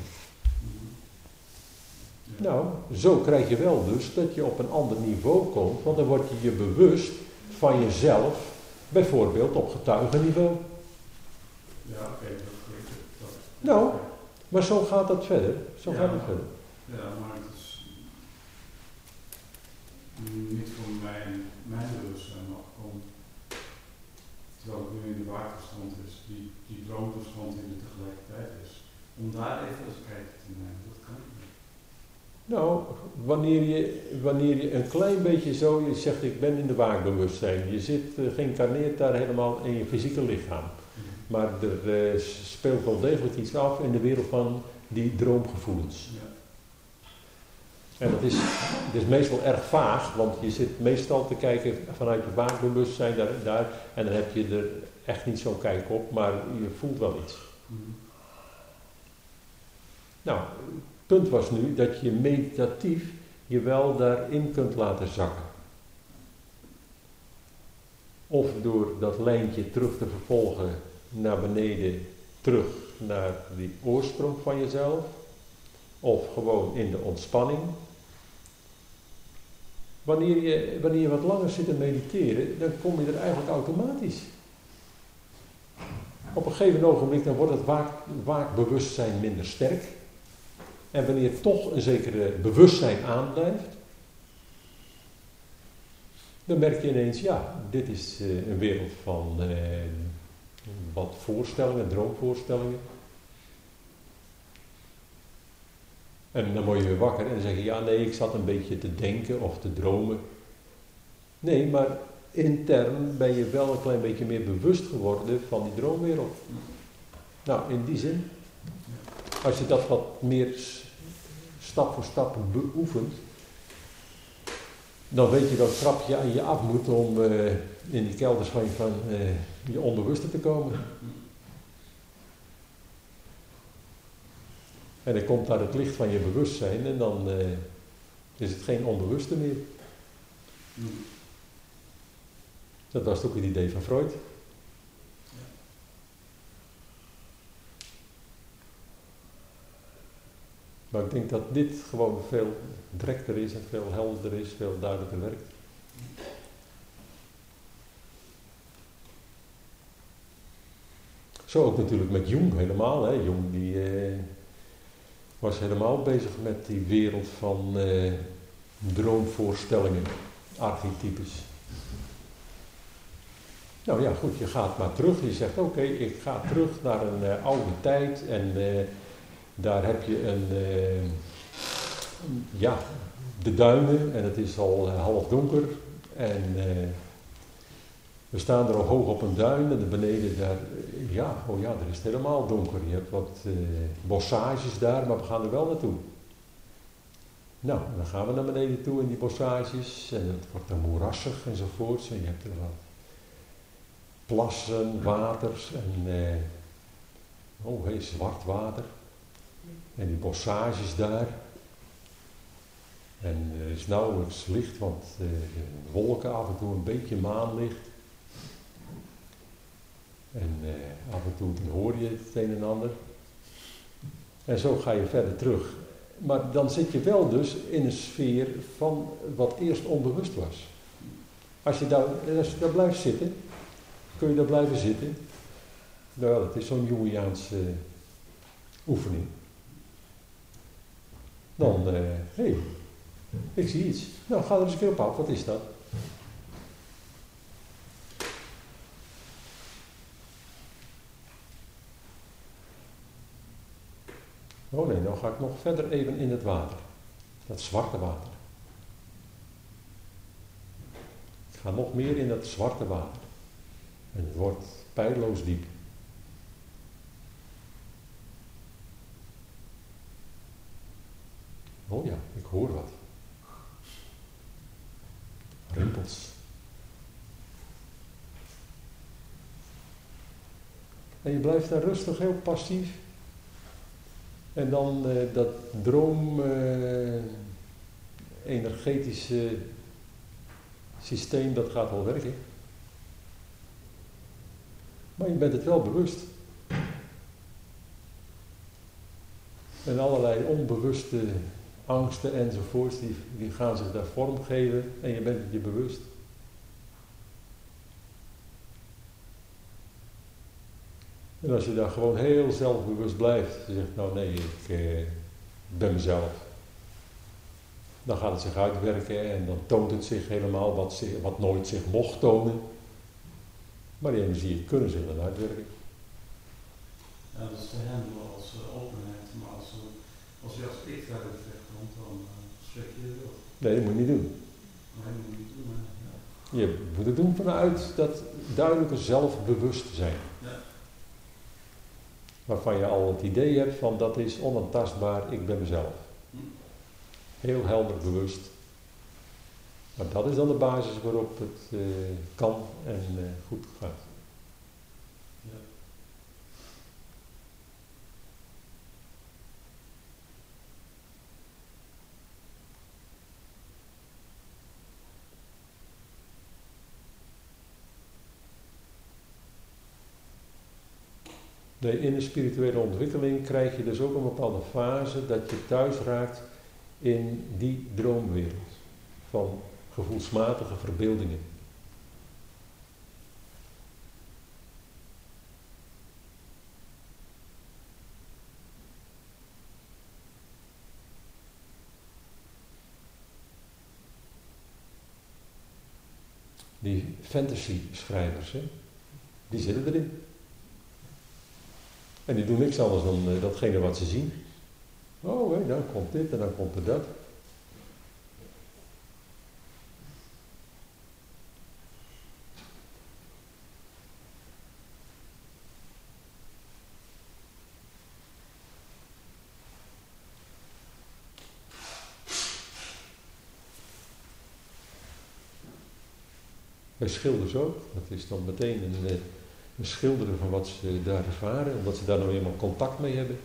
Nou, zo krijg je wel dus dat je op een ander niveau komt, want dan word je je bewust van jezelf, bijvoorbeeld op getuigenniveau. Ja, oké, okay, dat weet ik. Dat, nou, maar zo gaat dat verder. Zo ja, gaat het verder. Ja, maar het is niet voor mijn, mijn bewustzijn mag komen. Terwijl ik nu in de waaktoestand is, die, die droomtoestand die er tegelijkertijd is. Om daar even eens kijken te nemen, dat kan niet. Nou, wanneer je, wanneer je een klein beetje zo, je zegt ik ben in de waakbewustzijn. Je zit uh, geïncarneerd daar helemaal in je fysieke lichaam. Maar er uh, speelt wel degelijk iets af in de wereld van die droomgevoelens. Ja. En dat is, het is meestal erg vaag, want je zit meestal te kijken vanuit je waakbewustzijn daar, daar en dan heb je er echt niet zo'n kijk op, maar je voelt wel iets. Mm. Nou, het punt was nu dat je meditatief je wel daarin kunt laten zakken. Of door dat lijntje terug te vervolgen naar beneden, terug naar die oorsprong van jezelf. Of gewoon in de ontspanning. Wanneer je, wanneer je wat langer zit te mediteren, dan kom je er eigenlijk automatisch. Op een gegeven ogenblik dan wordt het waak, waakbewustzijn minder sterk. En wanneer toch een zekere bewustzijn aanblijft, dan merk je ineens, ja, dit is uh, een wereld van uh, wat voorstellingen, droomvoorstellingen. En dan word je weer wakker en dan zeg je, ja nee, ik zat een beetje te denken of te dromen. Nee, maar intern ben je wel een klein beetje meer bewust geworden van die droomwereld. Nou, in die zin, als je dat wat meer stap voor stap beoefent, dan weet je welk trapje aan je af moet om uh, in die kelders van, van uh, je onbewuste te komen. En dan komt daar het licht van je bewustzijn en dan uh, is het geen onbewuste meer. Dat was ook het idee van Freud. Maar ik denk dat dit gewoon veel directer is en veel helderder is, veel duidelijker werkt. Zo ook natuurlijk met Jung helemaal. Hè. Jung die, eh, was helemaal bezig met die wereld van eh, droomvoorstellingen, archetypes. Nou ja, goed, je gaat maar terug. Je zegt, oké, okay, ik ga terug naar een uh, oude tijd en uh, daar heb je een, uh, ja, de duinen en het is al uh, half donker en uh, we staan er al hoog op een duin en beneden daar, uh, ja, oh ja, er is het helemaal donker. Je hebt wat uh, bossages daar, maar we gaan er wel naartoe. Nou, dan gaan we naar beneden toe in die bossages en het wordt dan moerassig enzovoorts en je hebt er wat plassen, waters en eh, oh hey, zwart water en die bossages daar en er is nauwelijks licht, want eh, wolken, af en toe een beetje maanlicht en eh, af en toe dan hoor je het een en ander en zo ga je verder terug. Maar dan zit je wel dus in een sfeer van wat eerst onbewust was. Als je daar, als je daar blijft zitten, kun je daar blijven zitten. Nou ja, dat is zo'n Jungiaanse uh, oefening. Dan, hé, uh, hey, ik zie iets. Nou, ga er eens een keer op af. Wat is dat? Oh nee, nou ga ik nog verder even in het water. Dat zwarte water. Ik ga nog meer in dat zwarte water. En het wordt pijlloos diep. Oh ja, ik hoor wat. Rimpels. En je blijft daar rustig, heel passief. En dan uh, dat droom uh, energetische systeem, dat gaat wel werken. Maar je bent het wel bewust. En allerlei onbewuste angsten enzovoorts, die, die gaan zich daar vorm geven en je bent het je bewust. En als je daar gewoon heel zelfbewust blijft, je zegt nou nee, ik eh, ben mezelf. Dan gaat het zich uitwerken en dan toont het zich helemaal wat, zich, wat nooit zich mocht tonen. Maar die energieën kunnen zich dan uitwerken. Ja, dat is te handelen als uh, openheid, maar als, uh, als je als ik daar terecht komt, dan uh, schrik je er wel. Nee, dat moet je niet doen. Nee, dat moet je niet doen, maar ja. Je moet het doen vanuit dat duidelijke zelfbewustzijn. Ja. Waarvan je al het idee hebt van dat is onaantastbaar, ik ben mezelf. Hm. Heel helder bewust. Maar dat is dan de basis waarop het uh, kan en uh, goed gaat. Ja. Nee, in de spirituele ontwikkeling krijg je dus ook een bepaalde fase dat je thuis raakt in die droomwereld van gevoelsmatige verbeeldingen. Die fantasy schrijvers, hè, die zitten erin. En die doen niks anders dan uh, datgene wat ze zien. Oh, hé, dan komt dit en dan komt er dat. Bij schilders ook. Dat is dan meteen een, een schilderen van wat ze daar ervaren, omdat ze daar nou eenmaal contact mee hebben.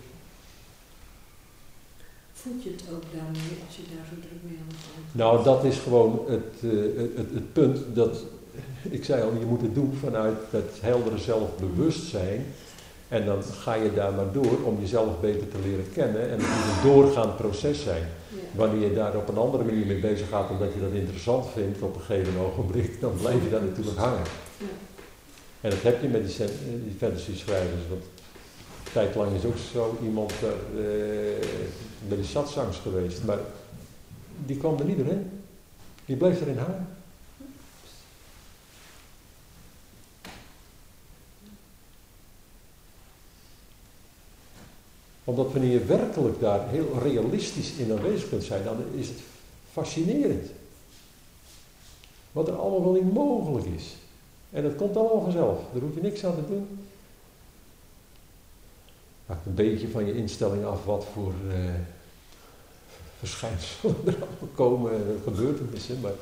Voed je het ook daarmee als je daar zo druk mee aan het doen? Nou, dat is gewoon het, uh, het, het punt dat, ik zei al, je moet het doen vanuit het heldere zelfbewustzijn. En dan ga je daar maar door om jezelf beter te leren kennen. En het moet een doorgaand proces zijn. Ja. Wanneer je daar op een andere manier mee bezig gaat omdat je dat interessant vindt op een gegeven ogenblik, dan blijf je daar natuurlijk hangen. Ja. En dat heb je met die, die fantasy schrijvers. Want Een tijd lang is ook zo iemand uh, bij de satsangs geweest, maar die kwam er niet doorheen. Die bleef erin hangen. Omdat wanneer je werkelijk daar heel realistisch in aanwezig kunt zijn, dan is het fascinerend. Wat er allemaal wel niet mogelijk is. En dat komt allemaal vanzelf. Daar hoef je niks aan te doen. Maakt een beetje van je instelling af wat voor uh, verschijnselen er allemaal komen en gebeurtenissen. Maar...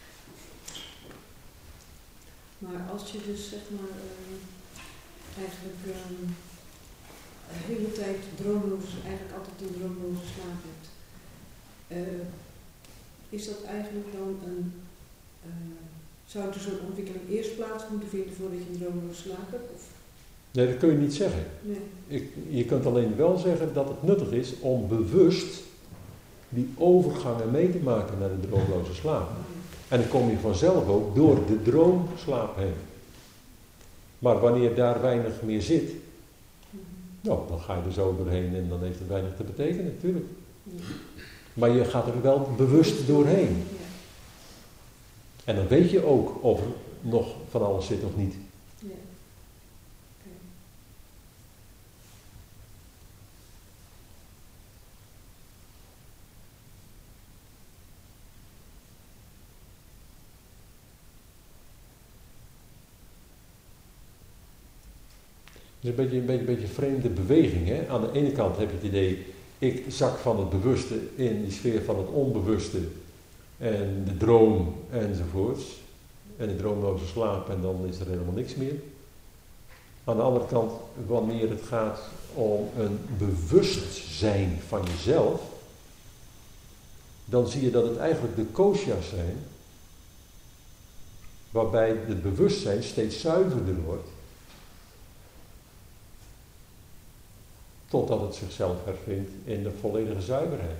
maar als je dus zeg maar uh, eigenlijk uh, de hele tijd droomloos, eigenlijk altijd een droomloze slaap hebt. Uh, is dat eigenlijk dan een... Uh, zou er zo'n ontwikkeling eerst plaats moeten vinden voordat je een droomloze slaap hebt? Of? Nee, dat kun je niet zeggen. Nee. Ik, je kunt alleen wel zeggen dat het nuttig is om bewust die overgangen mee te maken naar de droomloze slaap. En dan kom je vanzelf ook door de droomslaap heen. Maar wanneer daar weinig meer zit, nou, dan ga je er zo doorheen en dan heeft het weinig te betekenen, natuurlijk. Maar je gaat er wel bewust doorheen. En dan weet je ook of er nog van alles zit of niet. Ja. Okay. Het is een beetje een beetje, beetje vreemde beweging. Hè? Aan de ene kant heb je het idee, ik zak van het bewuste in die sfeer van het onbewuste. En de droom enzovoorts. En de droomloze slaap en dan is er helemaal niks meer. Aan de andere kant, wanneer het gaat om een bewustzijn van jezelf, dan zie je dat het eigenlijk de kosha's zijn, waarbij het bewustzijn steeds zuiverder wordt, totdat het zichzelf hervindt in de volledige zuiverheid.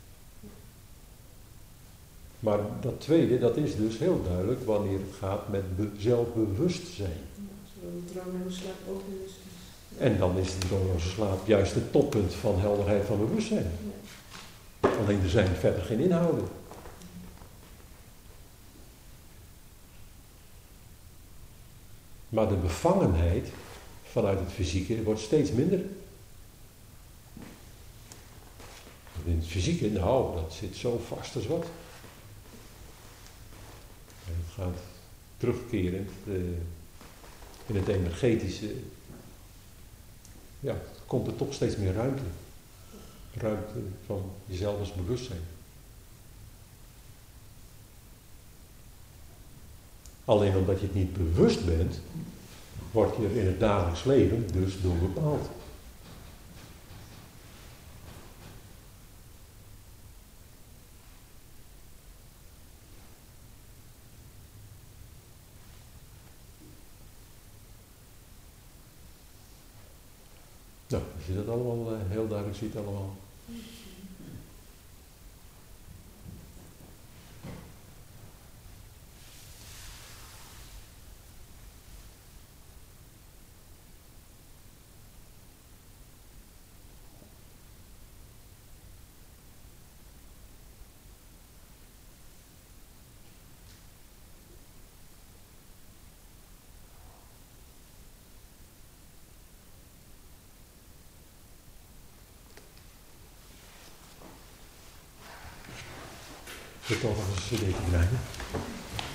Maar dat tweede, dat is dus heel duidelijk wanneer het gaat met be- zelfbewustzijn. Zodat de droomloze slaap ook bewust is. En dan is de droomloze slaap juist het toppunt van helderheid van bewustzijn. Ja. Alleen er zijn verder geen inhouden. Maar de bevangenheid vanuit het fysieke wordt steeds minder. In het fysieke, nou, dat zit zo vast als wat. En het gaat terugkerend uh, in het energetische. Ja, komt er toch steeds meer ruimte. Ruimte van jezelf als bewustzijn. Alleen omdat je het niet bewust bent, word je er in het dagelijks leven dus door bepaald. Nou, als je dat allemaal uh, heel duidelijk ziet allemaal. Ik zal nog eens een cd te krijgen.